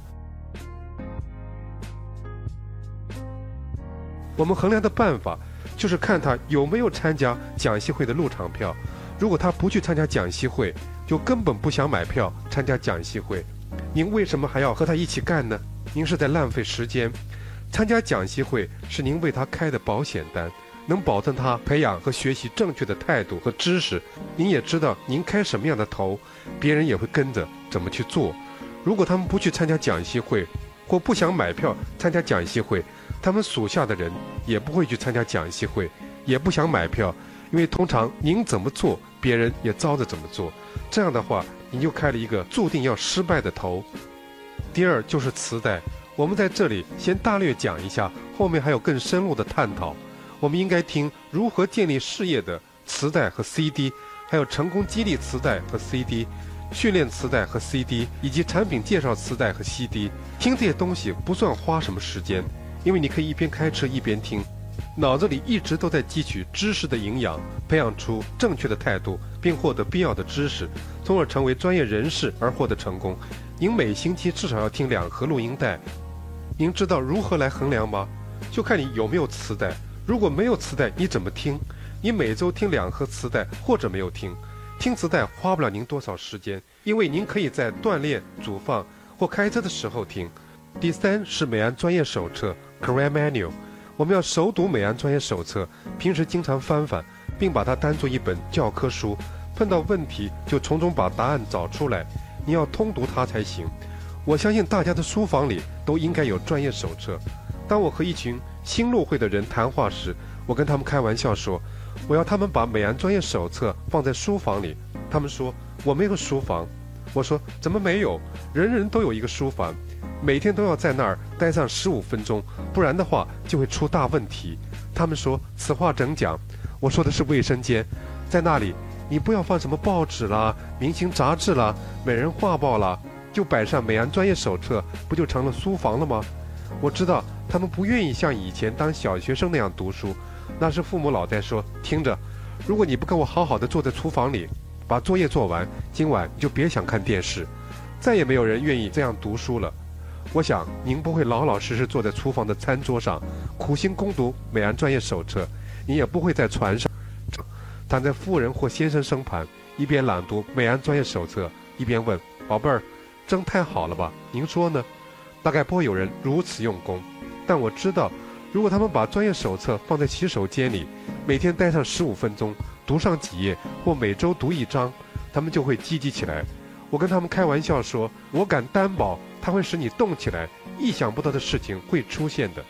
我们衡量的办法就是看他有没有参加讲习会的入场票。如果他不去参加讲习会，就根本不想买票参加讲习会，您为什么还要和他一起干呢？您是在浪费时间。参加讲习会是您为他开的保险单，能保证他培养和学习正确的态度和知识。您也知道您开什么样的头，别人也会跟着怎么去做。如果他们不去参加讲习会，或不想买票参加讲习会，他们属下的人也不会去参加讲习会，也不想买票，因为通常您怎么做，别人也照着怎么做。这样的话，您就开了一个注定要失败的头。第二就是磁带。我们在这里先大略讲一下，后面还有更深入的探讨。我们应该听如何建立事业的磁带和 CD， 还有成功激励磁带和 CD， 训练磁带和 CD， 以及产品介绍磁带和 CD。 听这些东西不算花什么时间，因为你可以一边开车一边听，脑子里一直都在汲取知识的营养，培养出正确的态度，并获得必要的知识，从而成为专业人士而获得成功。您每星期至少要听2盒录音带。您知道如何来衡量吗？就看你有没有磁带。如果没有磁带，你怎么听？你每周听2盒磁带，或者没有听。听磁带花不了您多少时间，因为您可以在锻炼、煮饭或开车的时候听。第三是美安专业手册 Career Manual， 我们要熟读美安专业手册，平时经常翻翻，并把它当作一本教科书，碰到问题就从中把答案找出来。你要通读它才行。我相信大家的书房里都应该有专业手册。当我和一群新入会的人谈话时，我跟他们开玩笑说，我要他们把美安专业手册放在书房里。他们说我没有书房。我说怎么没有？人人都有一个书房，每天都要在那儿待上15分钟，不然的话就会出大问题。他们说此话怎讲？我说的是卫生间，在那里你不要放什么报纸啦、明星杂志啦、美人画报啦，就摆上美安专业手册，不就成了书房了吗？我知道他们不愿意像以前当小学生那样读书，那是父母老在说，听着，如果你不跟我好好的坐在厨房里把作业做完，今晚你就别想看电视。再也没有人愿意这样读书了。我想您不会老老实实坐在厨房的餐桌上苦心攻读美安专业手册，您也不会在船上躺在夫人或先生身旁，一边朗读美安专业手册，一边问宝贝儿，蒸太好了吧？您说呢？大概不会有人如此用功，但我知道，如果他们把专业手册放在洗手间里，每天待上15分钟，读上几页，或每周读1章，他们就会积极起来。我跟他们开玩笑说，我敢担保，它会使你动起来，意想不到的事情会出现的。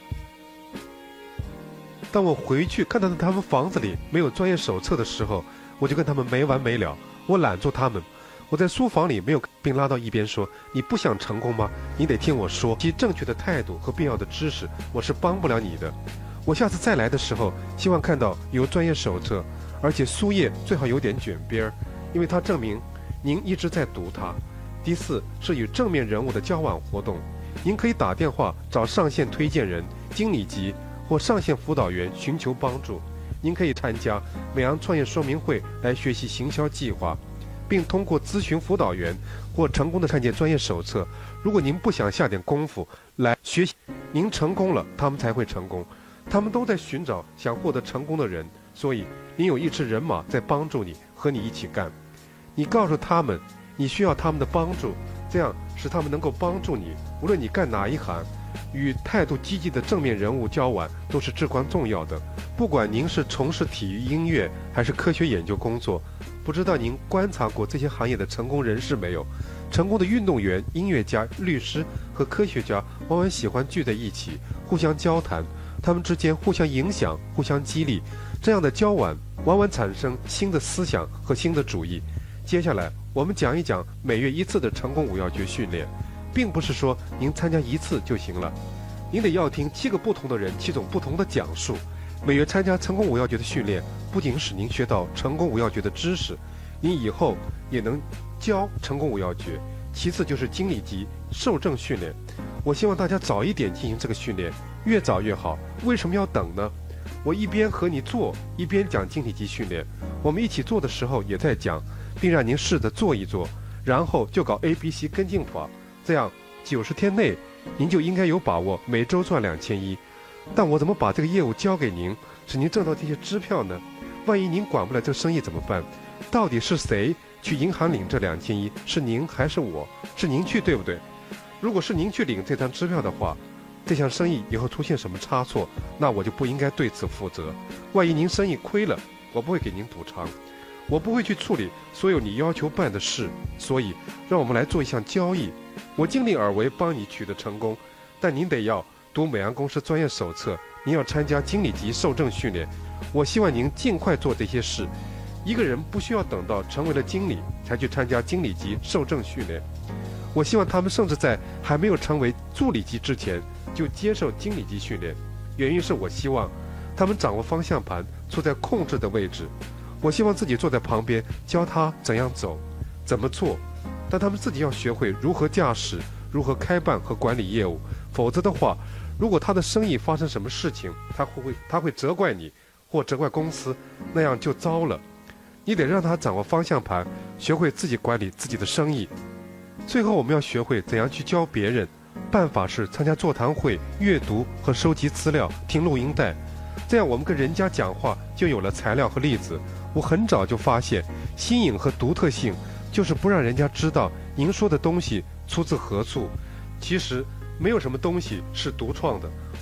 当我回去看到他们房子里没有专业手册的时候，我就跟他们没完没了。我拦住他们，我在书房里没有，并拉到一边说，你不想成功吗？你得听我说，其正确的态度和必要的知识，我是帮不了你的。我下次再来的时候，希望看到有专业手册，而且书页最好有点卷边，因为它证明您一直在读它。第4是与正面人物的交往活动，您可以打电话找上线推荐人、经理级或上线辅导员寻求帮助。您可以参加美安创业说明会来学习行销计划，并通过咨询辅导员或成功的看见专业手册。如果您不想下点功夫来学习，您成功了，他们才会成功。他们都在寻找想获得成功的人，所以您有一支人马在帮助你，和你一起干。你告诉他们你需要他们的帮助，这样使他们能够帮助你。无论你干哪一行，与态度积极的正面人物交往都是至关重要的。不管您是从事体育、音乐还是科学研究工作，不知道您观察过这些行业的成功人士没有？成功的运动员、音乐家、律师和科学家往往喜欢聚在一起，互相交谈，他们之间互相影响、互相激励，这样的交往往往产生新的思想和新的主意。接下来我们讲一讲每月1次的成功五要诀训练，并不是说您参加1次就行了，您得要听7个不同的人7种不同的讲述。每月参加成功五要诀的训练，不仅使您学到成功五要诀的知识，您以后也能教成功五要诀。其次就是经理级受证训练，我希望大家早一点进行这个训练，越早越好。为什么要等呢？我一边和你做，一边讲经理级训练。我们一起做的时候也在讲，并让您试着做一做，然后就搞 ABC 跟进法，这样90天内您就应该有把握每周赚2100。但我怎么把这个业务交给您，使您挣到这些支票呢？万一您管不了这生意怎么办？到底是谁去银行领这2100？是您还是我？是您去，对不对？如果是您去领这张支票的话，这项生意以后出现什么差错，那我就不应该对此负责。万一您生意亏了，我不会给您补偿，我不会去处理所有你要求办的事。所以让我们来做一项交易，我尽力而为帮你取得成功，但您得要读美安公司专业手册，您要参加经理级受证训练。我希望您尽快做这些事。一个人不需要等到成为了经理才去参加经理级受证训练，我希望他们甚至在还没有成为助理级之前就接受经理级训练。原因是我希望他们掌握方向盘，处在控制的位置。我希望自己坐在旁边教他怎样走，怎么做，但他们自己要学会如何驾驶，如何开办和管理业务。否则的话，如果他的生意发生什么事情，他会责怪你或责怪公司，那样就糟了。你得让他掌握方向盘，学会自己管理自己的生意。最后我们要学会怎样去教别人，办法是参加座谈会、阅读和收集资料、听录音带，这样我们跟人家讲话就有了材料和例子。我很早就发现，新颖和独特性就是不让人家知道您说的东西出自何处。其实没有什么东西是独创的，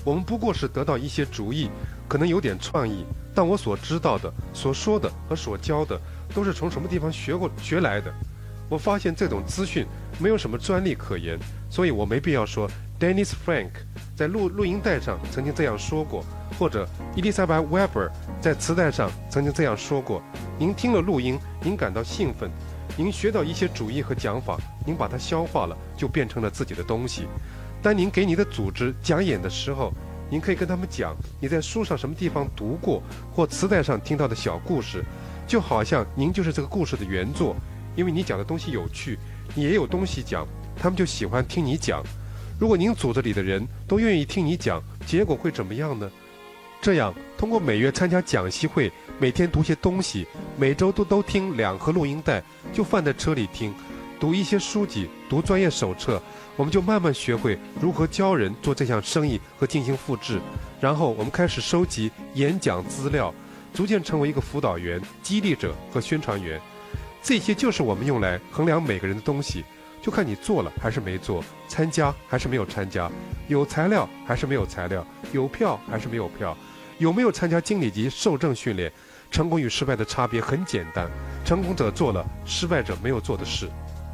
我们不过是得到一些主意，可能有点创意，但我所知道的、所说的和所教的都是从什么地方学来的。我发现这种资讯没有什么专利可言，所以我没必要说 Dennis Frank 在录音带上曾经这样说过，或者伊丽莎白 Weber 在磁带上曾经这样说过。您听了录音，您感到兴奋，您学到一些主意和讲法，您把它消化了，就变成了自己的东西。当您给你的组织讲演的时候，您可以跟他们讲你在书上什么地方读过，或磁带上听到的小故事，就好像您就是这个故事的原作。因为你讲的东西有趣，你也有东西讲，他们就喜欢听你讲。如果您组织里的人都愿意听你讲，结果会怎么样呢？这样，通过每月参加讲习会，每天读些东西，每周都听2盒录音带，就放在车里听，读一些书籍，读专业手册，我们就慢慢学会如何教人做这项生意和进行复制。然后我们开始收集演讲资料，逐渐成为一个辅导员、激励者和宣传员。这些就是我们用来衡量每个人的东西，就看你做了还是没做，参加还是没有参加，有材料还是没有材料，有票还是没有票，有没有参加经理级受证训练。成功与失败的差别很简单，成功者做了失败者没有做的事。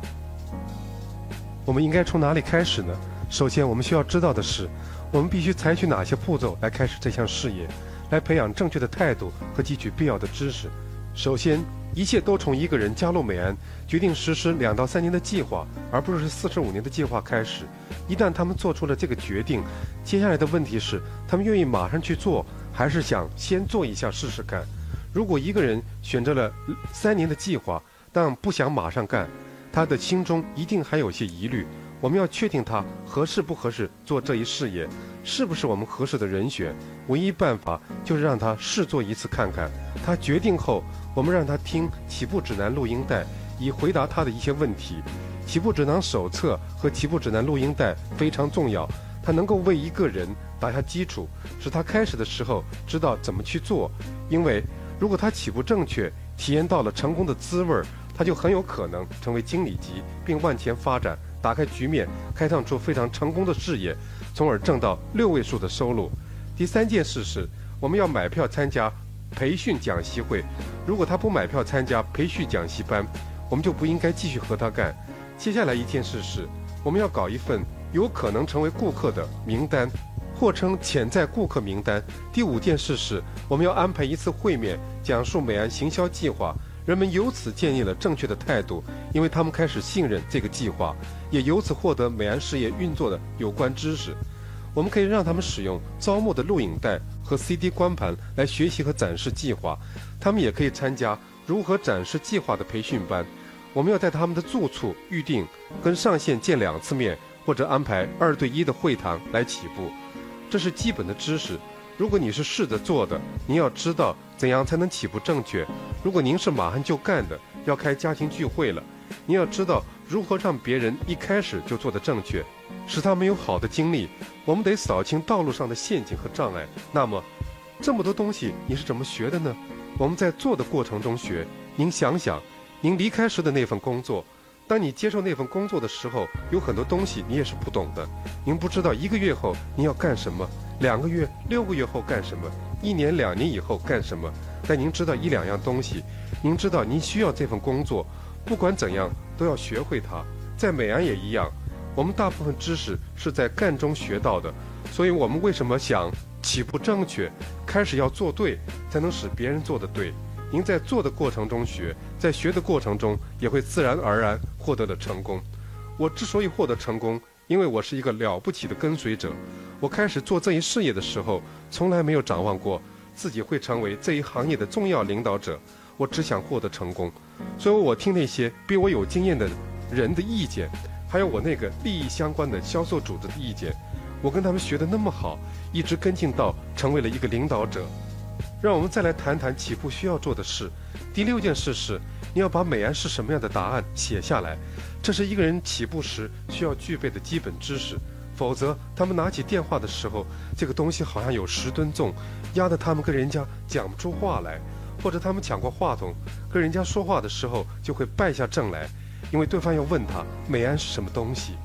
我们应该从哪里开始呢？首先，我们需要知道的是，我们必须采取哪些步骤来开始这项事业，来培养正确的态度和汲取必要的知识。首先，一切都从一个人加入美安，决定实施2到3年的计划，而不是45年的计划开始。一旦他们做出了这个决定，接下来的问题是，他们愿意马上去做，还是想先做一下试试看？如果一个人选择了3年的计划，但不想马上干，他的心中一定还有些疑虑。我们要确定他合适不合适做这一事业，是不是我们合适的人选。唯一办法就是让他试做一次看看，他决定后，我们让他听起步指南录音带，以回答他的一些问题。起步指南手册和起步指南录音带非常重要，它能够为一个人打下基础，使他开始的时候知道怎么去做。因为如果他起步正确，体验到了成功的滋味，他就很有可能成为经理级，并往前发展，打开局面，开创出非常成功的事业，从而挣到6位数的收入。第3件事是，我们要买票参加培训讲习会。如果他不买票参加培训讲习班，我们就不应该继续和他干。接下来一件事是，我们要搞一份有可能成为顾客的名单，或称潜在顾客名单。第5件事是，我们要安排一次会面，讲述美安行销计划。人们由此建立了正确的态度，因为他们开始信任这个计划，也由此获得美安事业运作的有关知识。我们可以让他们使用招募的录影带和 CD 光盘来学习和展示计划，他们也可以参加如何展示计划的培训班。我们要在他们的住处预定跟上线见2次面，或者安排2对1的会谈来起步。这是基本的知识。如果你是试着做的，您要知道怎样才能起步正确。如果您是马上就干的，要开家庭聚会了，您要知道如何让别人一开始就做得正确，使他们有好的经历。我们得扫清道路上的陷阱和障碍。那么，这么多东西你是怎么学的呢？我们在做的过程中学。您想想，您离开时的那份工作，当你接受那份工作的时候，有很多东西你也是不懂的。您不知道1个月后您要干什么，2个月、6个月后干什么，1年、2年以后干什么。但您知道1、2样东西，您知道您需要这份工作，不管怎样都要学会它。在美安也一样，我们大部分知识是在干中学到的，所以我们为什么想起步正确，开始要做对，才能使别人做得对。您在做的过程中学，在学的过程中也会自然而然获得了成功。我之所以获得成功，因为我是一个了不起的跟随者。我开始做这一事业的时候，从来没有展望过自己会成为这一行业的重要领导者，我只想获得成功。所以我听那些比我有经验的人的意见，还有我那个利益相关的销售组织的意见，我跟他们学得那么好，一直跟进到成为了一个领导者。让我们再来谈谈起步需要做的事。第6件事是，你要把美安是什么样的答案写下来，这是一个人起步时需要具备的基本知识。否则他们拿起电话的时候，这个东西好像有10吨重，压得他们跟人家讲不出话来。或者他们抢过话筒，跟人家说话的时候就会败下阵来，因为对方要问他美安是什么东西。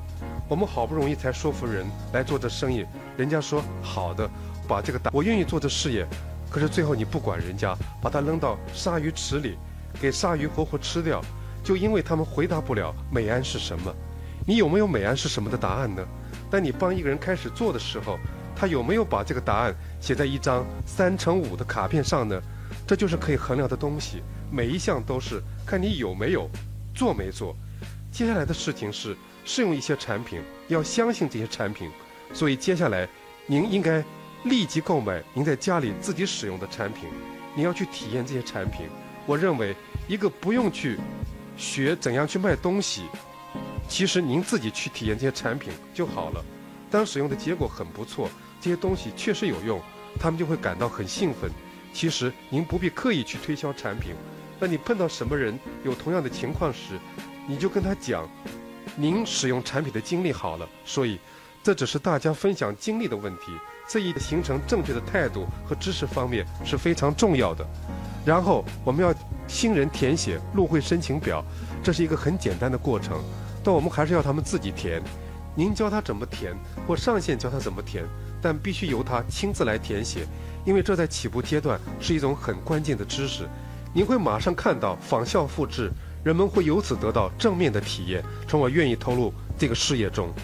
我们好不容易才说服人来做这生意，人家说好的，把这个我愿意做这事业，可是最后你不管人家，把它扔到鲨鱼池里，给鲨鱼活活吃掉，就因为他们回答不了美安是什么。你有没有美安是什么的答案呢？当你帮一个人开始做的时候，他有没有把这个答案写在一张3×5的卡片上呢？这就是可以衡量的东西，每一项都是看你有没有做没做。接下来的事情是试用一些产品，要相信这些产品，所以接下来您应该立即购买您在家里自己使用的产品，你要去体验这些产品。我认为一个不用去学怎样去卖东西，其实您自己去体验这些产品就好了。当使用的结果很不错，这些东西确实有用，他们就会感到很兴奋。其实您不必刻意去推销产品，当你碰到什么人有同样的情况时，你就跟他讲您使用产品的经历好了。所以这只是大家分享经历的问题，这一形成正确的态度和知识方面是非常重要的。然后我们要新人填写入会申请表，这是一个很简单的过程，但我们还是要他们自己填。您教他怎么填，或上线教他怎么填，但必须由他亲自来填写，因为这在起步阶段是一种很关键的知识。您会马上看到仿效复制，人们会由此得到正面的体验，从而愿意投入这个事业中。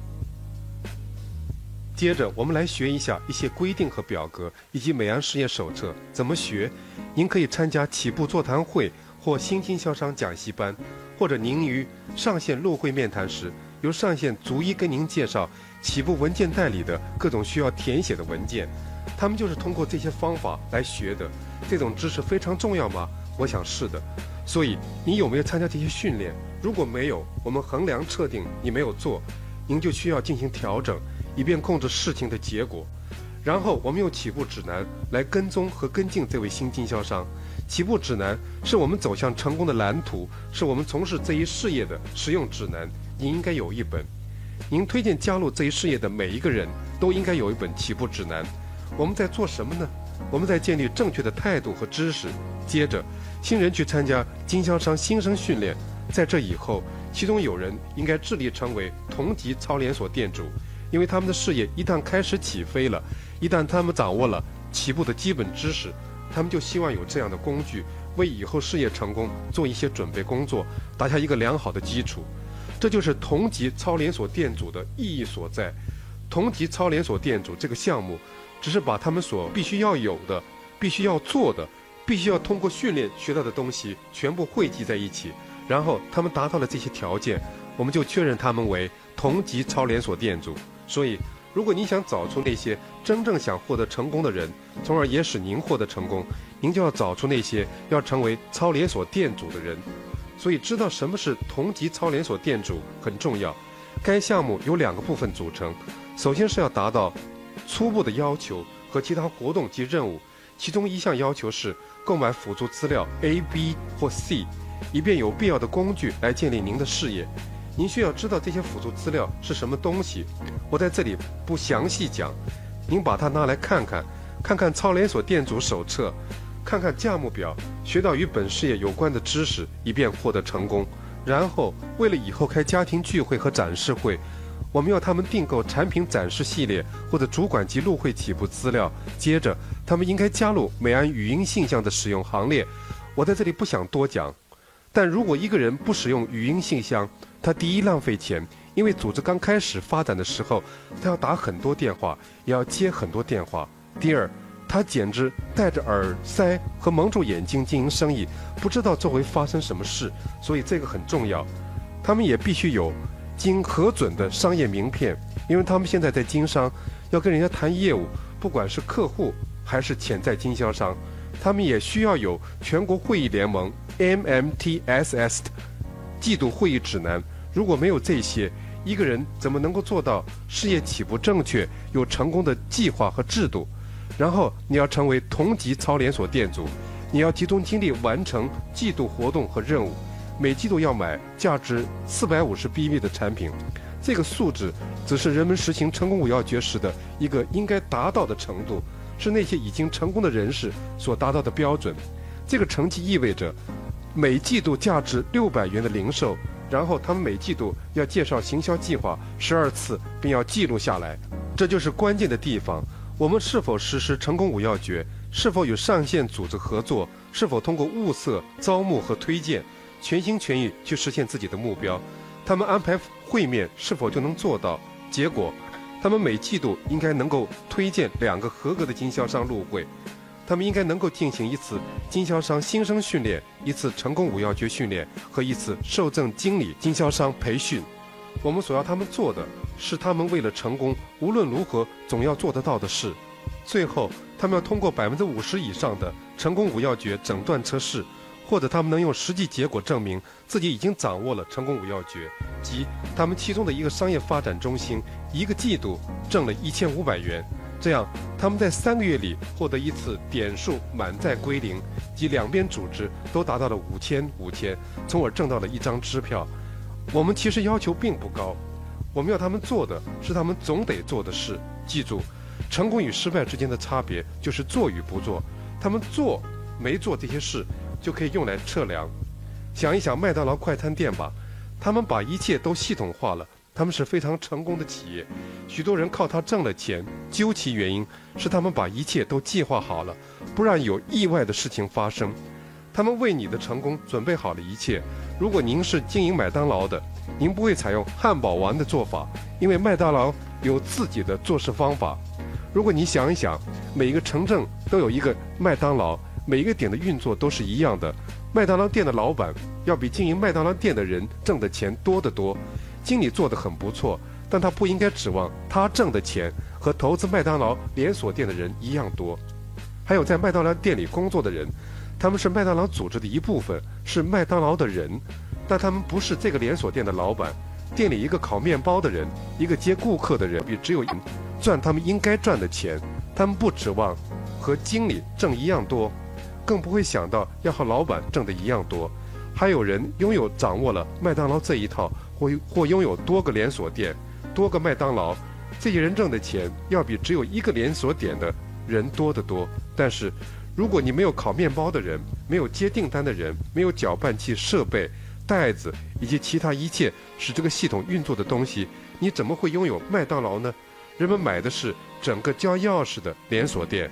接着我们来学一下一些规定和表格，以及美安事业手册怎么学。您可以参加起步座谈会或新经销商讲习班，或者您于上线入会面谈时，由上线逐一跟您介绍起步文件袋里的各种需要填写的文件。他们就是通过这些方法来学的。这种知识非常重要吗？我想是的。所以你有没有参加这些训练？如果没有，我们衡量测定你没有做，您就需要进行调整，以便控制事情的结果。然后我们用起步指南来跟踪和跟进这位新经销商。起步指南是我们走向成功的蓝图，是我们从事这一事业的实用指南。您应该有一本。您推荐加入这一事业的每一个人都应该有一本起步指南。我们在做什么呢？我们在建立正确的态度和知识。接着新人去参加经销商新生训练，在这以后，其中有人应该致力成为同级超连锁店主，因为他们的事业一旦开始起飞了，一旦他们掌握了起步的基本知识，他们就希望有这样的工具，为以后事业成功做一些准备工作，打下一个良好的基础。这就是同级超连锁店主的意义所在。同级超连锁店主这个项目只是把他们所必须要有的、必须要做的、必须要通过训练学到的东西全部汇集在一起，然后他们达到了这些条件，我们就确认他们为同级超连锁店主。所以如果您想找出那些真正想获得成功的人，从而也使您获得成功，您就要找出那些要成为超连锁店主的人。所以知道什么是同级超连锁店主很重要。该项目由2个部分组成，首先是要达到初步的要求和其他活动及任务，其中一项要求是购买辅助资料 A、B 或 C， 以便有必要的工具来建立您的事业。您需要知道这些辅助资料是什么东西，我在这里不详细讲，您把它拿来看看，看看超连锁店主手册，看看价目表，学到与本事业有关的知识，以便获得成功。然后为了以后开家庭聚会和展示会，我们要他们订购产品展示系列或者主管级入会起步资料。接着他们应该加入美安语音信箱的使用行列。我在这里不想多讲，但如果一个人不使用语音信箱，他第一浪费钱，因为组织刚开始发展的时候，他要打很多电话，也要接很多电话。第二，他简直戴着耳塞和蒙住眼睛经营生意，不知道周围发生什么事，所以这个很重要。他们也必须有经核准的商业名片，因为他们现在在经商，要跟人家谈业务，不管是客户还是潜在经销商。他们也需要有全国会议联盟 MMTSS 的季度会议指南。如果没有这些，一个人怎么能够做到事业起步正确，有成功的计划和制度？然后你要成为同级超连锁店主，你要集中精力完成季度活动和任务，每季度要买价值450 BV 的产品。这个数值只是人们实行成功5要诀时的一个应该达到的程度，是那些已经成功的人士所达到的标准。这个成绩意味着每季度价值600元的零售然后他们每季度要介绍行销计划12次，并要记录下来。这就是关键的地方。我们是否实施成功五要诀？是否与上线组织合作？是否通过物色、招募和推荐，全心全意去实现自己的目标？他们安排会面是否就能做到？结果，他们每季度应该能够推荐2个合格的经销商入会。他们应该能够进行1次经销商新生训练、1次成功五要诀训练和1次受证经理经销商培训。我们所要他们做的是他们为了成功无论如何总要做得到的事。最后，他们要通过50%以上的成功五要诀诊断测试，或者他们能用实际结果证明自己已经掌握了成功五要诀，即他们其中的一个商业发展中心1个季度挣了1500元。这样，他们在3个月里获得1次点数满载归零，即两边组织都达到了5000，从而挣到了1张支票。我们其实要求并不高，我们要他们做的是他们总得做的事。记住，成功与失败之间的差别就是做与不做。他们做没做这些事，就可以用来测量。想一想麦当劳快餐店吧，他们把一切都系统化了。他们是非常成功的企业，许多人靠它挣了钱。究其原因，是他们把一切都计划好了，不让有意外的事情发生。他们为你的成功准备好了一切。如果您是经营麦当劳的，您不会采用汉堡王的做法，因为麦当劳有自己的做事方法。如果你想一想，每一个城镇都有一个麦当劳，每一个点的运作都是一样的。麦当劳店的老板要比经营麦当劳店的人挣的钱多得多。经理做得很不错，但他不应该指望他挣的钱和投资麦当劳连锁店的人一样多。还有在麦当劳店里工作的人，他们是麦当劳组织的一部分，是麦当劳的人，但他们不是这个连锁店的老板。店里一个烤面包的人，一个接顾客的人，比只有人赚他们应该赚的钱。他们不指望和经理挣一样多，更不会想到要和老板挣的一样多。还有人掌握了麦当劳这一套，或拥有多个连锁店、多个麦当劳，这些人挣的钱要比只有1个连锁店的人多得多。但是，如果你没有烤面包的人，没有接订单的人，没有搅拌器设备、袋子以及其他一切使这个系统运作的东西，你怎么会拥有麦当劳呢？人们买的是整个交钥匙的连锁店。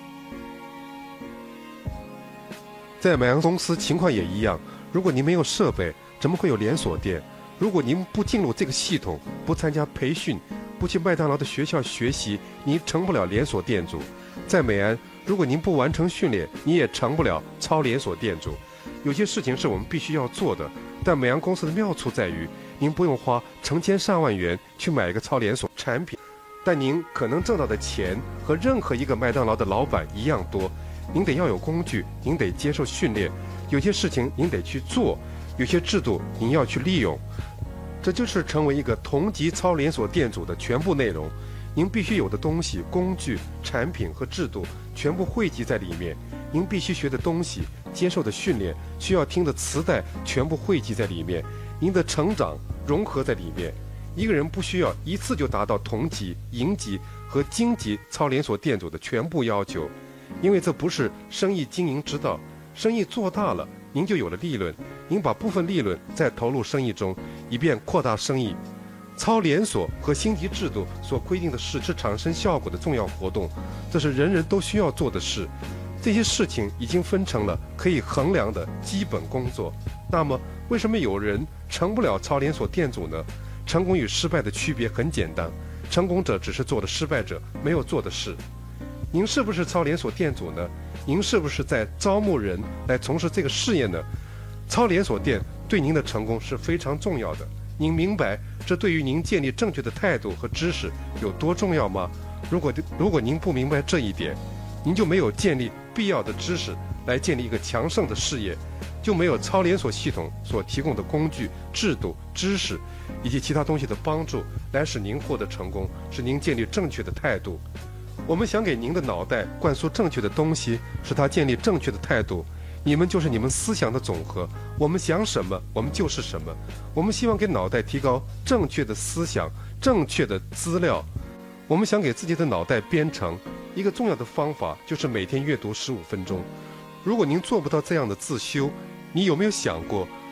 在买洋公司情况也一样，如果您没有设备，怎么会有连锁店？如果您不进入这个系统，不参加培训，不去麦当劳的学校学习，您成不了连锁店主。在美安，如果您不完成训练，你也成不了超连锁店主。有些事情是我们必须要做的，但美安公司的妙处在于，您不用花成千上万元去买一个超连锁产品，但您可能挣到的钱和任何一个麦当劳的老板一样多。您得要有工具，您得接受训练，有些事情您得去做，有些制度您要去利用。这就是成为一个同级超连锁店主的全部内容。您必须有的东西、工具、产品和制度全部汇集在里面。您必须学的东西、接受的训练、需要听的磁带全部汇集在里面。您的成长融合在里面。一个人不需要一次就达到同级、营级和京级超连锁店主的全部要求，因为这不是生意经营之道。生意做大了，您就有了利润，您把部分利润再投入生意中，以便扩大生意。超连锁和星级制度所规定的使之产生效果的重要活动，这是人人都需要做的事。这些事情已经分成了可以衡量的基本工作。那么，为什么有人成不了超连锁店主呢？成功与失败的区别很简单，成功者只是做了失败者没有做的事。您是不是超连锁店主呢？您是不是在招募人来从事这个事业呢？超连锁店对您的成功是非常重要的。您明白这对于您建立正确的态度和知识有多重要吗？如果您不明白这一点，您就没有建立必要的知识来建立一个强盛的事业，就没有超连锁系统所提供的工具、制度、知识以及其他东西的帮助来使您获得成功，使您建立正确的态度。我们想给您的脑袋灌输正确的东西，使它建立正确的态度。你们就是你们思想的总和，我们想什么，我们就是什么。我们希望给脑袋提高正确的思想、正确的资料。我们想给自己的脑袋编程，一个重要的方法就是每天阅读15分钟。如果您做不到这样的自修，你有没有想过，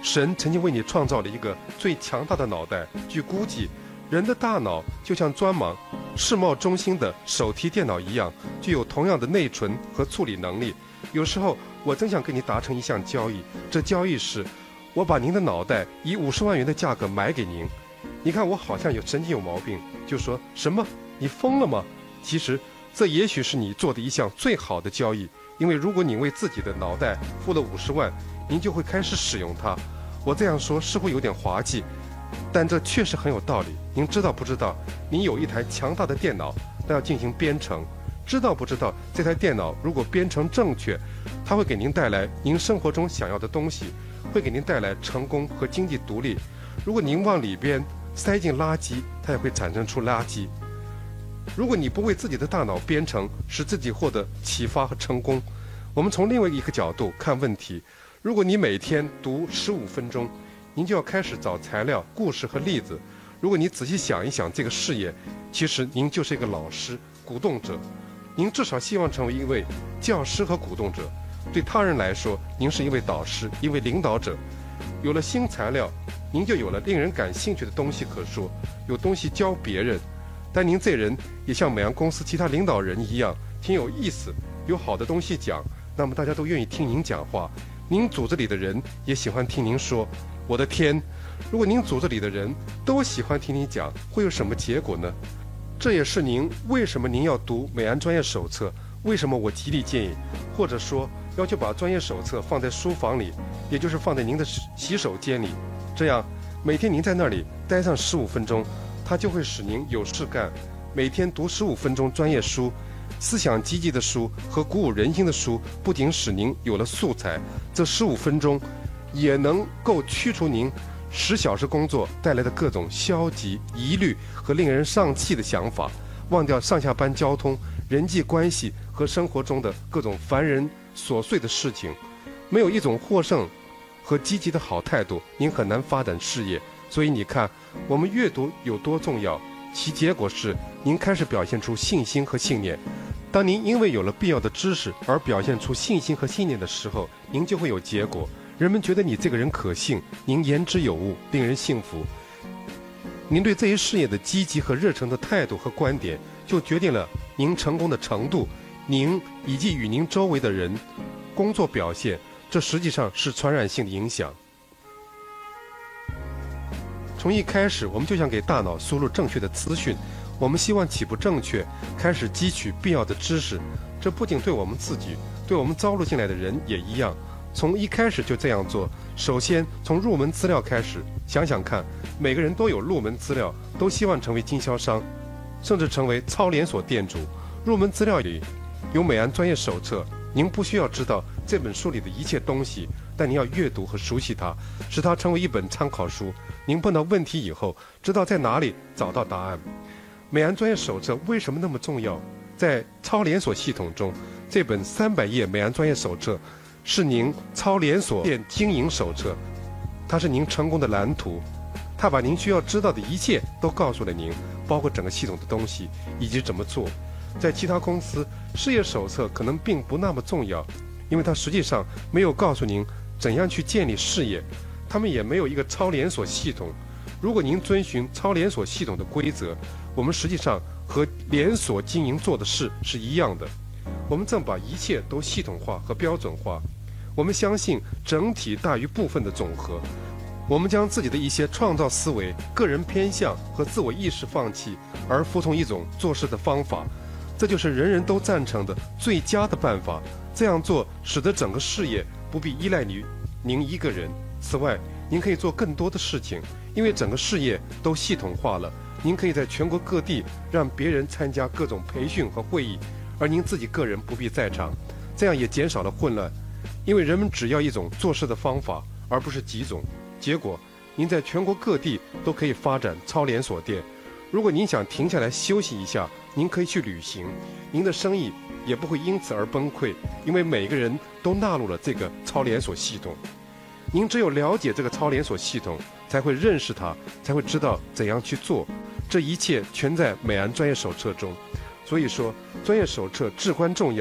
神曾经为你创造了一个最强大的脑袋。据估计，人的大脑就像装满世贸中心的手提电脑一样，具有同样的内存和处理能力。有时候我真想跟你达成一项交易，这交易是我把您的脑袋以50万元的价格买给您。你看我好像神经有毛病，就说什么你疯了吗？其实这也许是你做的一项最好的交易，因为如果你为自己的脑袋付了50万，您就会开始使用它。我这样说似乎有点滑稽，但这确实很有道理。您知道不知道，您有一台强大的电脑，那要进行编程。知道不知道，这台电脑如果编程正确，它会给您带来您生活中想要的东西，会给您带来成功和经济独立。如果您往里边塞进垃圾，它也会产生出垃圾。如果你不为自己的大脑编程，使自己获得启发和成功，我们从另外一个角度看问题。如果你每天读15分钟，您就要开始找材料、故事和例子。如果你仔细想一想这个事业，其实您就是一个老师、鼓动者。您至少希望成为一位教师和鼓动者。对他人来说，您是一位导师、一位领导者。有了新材料，您就有了令人感兴趣的东西可说，有东西教别人。但您这人也像美洋公司其他领导人一样，挺有意思，有好的东西讲，那么大家都愿意听您讲话。您组织里的人也喜欢听您说。我的天，如果您组织里的人都喜欢听你讲，会有什么结果呢？这也是为什么您要读美安专业手册，为什么我极力建议，或者说要去把专业手册放在书房里，也就是放在您的洗手间里。这样每天您在那里待上15分钟，它就会使您有事干。每天读15分钟专业书，思想积极的书和鼓舞人心的书，不仅使您有了素材，这15分钟也能够驱除您10小时工作带来的各种消极、疑虑和令人丧气的想法，忘掉上下班交通、人际关系和生活中的各种烦人琐碎的事情。没有一种获胜和积极的好态度，您很难发展事业。所以你看，我们阅读有多重要，其结果是您开始表现出信心和信念。当您因为有了必要的知识而表现出信心和信念的时候，您就会有结果。人们觉得你这个人可信，您言之有物，令人信服。您对这一事业的积极和热诚的态度和观点，就决定了您成功的程度，您以及与您周围的人工作表现。这实际上是传染性的影响。从一开始，我们就想给大脑输入正确的资讯，我们希望起步正确，开始汲取必要的知识。这不仅对我们自己，对我们招录进来的人也一样。从一开始就这样做。首先从入门资料开始，想想看，每个人都有入门资料，都希望成为经销商，甚至成为超连锁店主。入门资料里有美安专业手册，您不需要知道这本书里的一切东西，但您要阅读和熟悉它，使它成为一本参考书。您碰到问题以后，知道在哪里找到答案。美安专业手册为什么那么重要？在超连锁系统中，这本300页美安专业手册是您超连锁店经营手册，它是您成功的蓝图。它把您需要知道的一切都告诉了您，包括整个系统的东西以及怎么做。在其他公司，事业手册可能并不那么重要，因为它实际上没有告诉您怎样去建立事业，他们也没有一个超连锁系统。如果您遵循超连锁系统的规则，我们实际上和连锁经营做的事是一样的。我们正把一切都系统化和标准化。我们相信整体大于部分的总和。我们将自己的一些创造思维、个人偏向和自我意识放弃，而服从一种做事的方法。这就是人人都赞成的最佳的办法。这样做使得整个事业不必依赖您一个人。此外，您可以做更多的事情，因为整个事业都系统化了。您可以在全国各地让别人参加各种培训和会议，而您自己个人不必在场，这样也减少了混乱。因为人们只要一种做事的方法，而不是几种。结果，您在全国各地都可以发展超连锁店。如果您想停下来休息一下，您可以去旅行，您的生意也不会因此而崩溃，因为每个人都纳入了这个超连锁系统。您只有了解这个超连锁系统，才会认识它，才会知道怎样去做。这一切全在美安专业手册中。所以说，专业手册至关重要。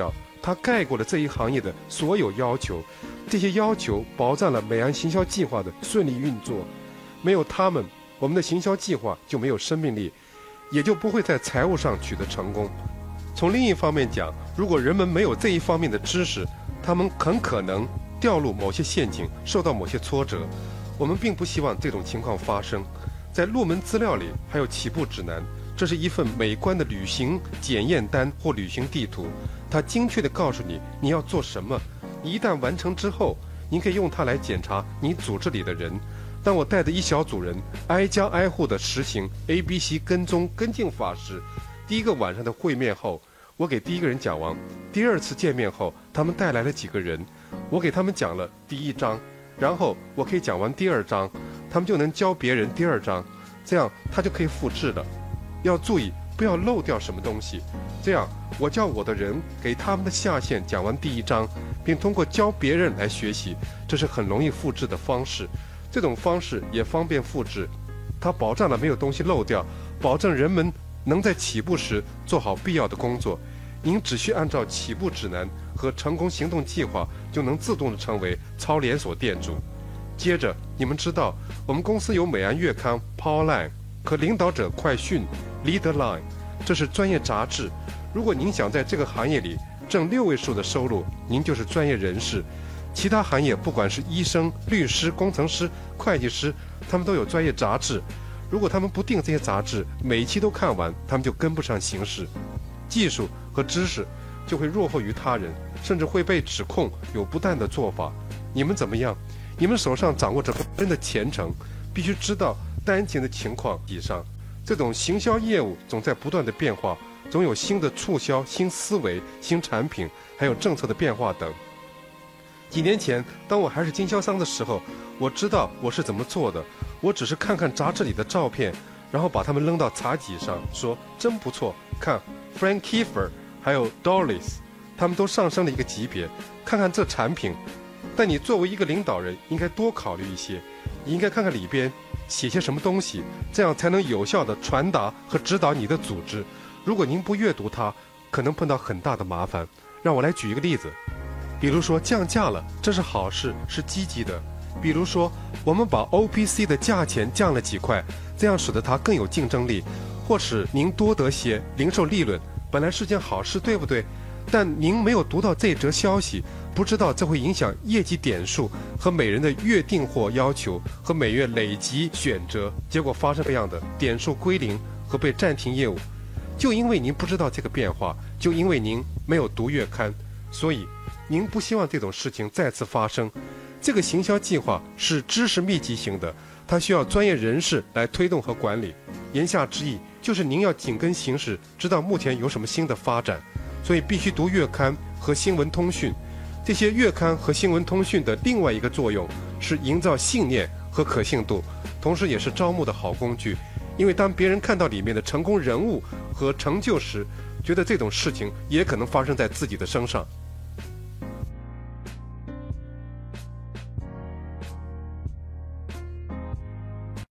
它盖过了这一行业的所有要求，这些要求保障了美安行销计划的顺利运作。没有他们，我们的行销计划就没有生命力，也就不会在财务上取得成功。从另一方面讲，如果人们没有这一方面的知识，他们很可能掉入某些陷阱，受到某些挫折。我们并不希望这种情况发生。在入门资料里还有起步指南，这是一份美观的旅行检验单或旅行地图，它精确地告诉你你要做什么。你一旦完成之后，您可以用它来检查你组织里的人。当我带着一小组人挨家挨户地实行 ABC 跟踪跟进法时，第一个晚上的会面后，我给第一个人讲完。第二次见面后，他们带来了几个人，我给他们讲了第一章，然后我可以讲完第二章，他们就能教别人第二章，这样他就可以复制了。要注意不要漏掉什么东西，这样我叫我的人给他们的下线讲完第一章，并通过教别人来学习，这是很容易复制的方式。这种方式也方便复制，它保障了没有东西漏掉，保证人们能在起步时做好必要的工作。您只需按照起步指南和成功行动计划，就能自动地成为超连锁店主。接着，你们知道我们公司有美安月刊 Powerline 和领导者快讯 Leaderline， 这是专业杂志。如果您想在这个行业里挣6位数的收入，您就是专业人士。其他行业不管是医生、律师、工程师、会计师，他们都有专业杂志。如果他们不订这些杂志，每一期都看完，他们就跟不上形势，技术和知识就会落后于他人，甚至会被指控有不当的做法。你们怎么样？你们手上掌握着真的前程，必须知道当前的情况以上。这种行销业务总在不断的变化，总有新的促销、新思维、新产品，还有政策的变化等。几年前，当我还是经销商的时候，我知道我是怎么做的。我只是看看杂志里的照片，然后把它们扔到茶几上，说真不错，看 Frank Kiefer 还有 Doris， 他们都上升了一个级别，看看这产品。但你作为一个领导人，应该多考虑一些，你应该看看里边写些什么东西，这样才能有效地传达和指导你的组织。如果您不阅读它，可能碰到很大的麻烦。让我来举一个例子，比如说降价了，这是好事，是积极的。比如说我们把 OPC 的价钱降了几块，这样使得它更有竞争力，或使您多得些零售利润，本来是件好事，对不对？但您没有读到这则消息，不知道这会影响业绩点数和每人的月订货要求和每月累积选择，结果发生这样的点数归零和被暂停业务。就因为您不知道这个变化，就因为您没有读月刊，所以您不希望这种事情再次发生。这个行销计划是知识密集型的，它需要专业人士来推动和管理。言下之意就是您要紧跟形势，知道目前有什么新的发展，所以必须读月刊和新闻通讯。这些月刊和新闻通讯的另外一个作用是营造信念和可信度，同时也是招募的好工具。因为当别人看到里面的成功人物和成就时，觉得这种事情也可能发生在自己的身上。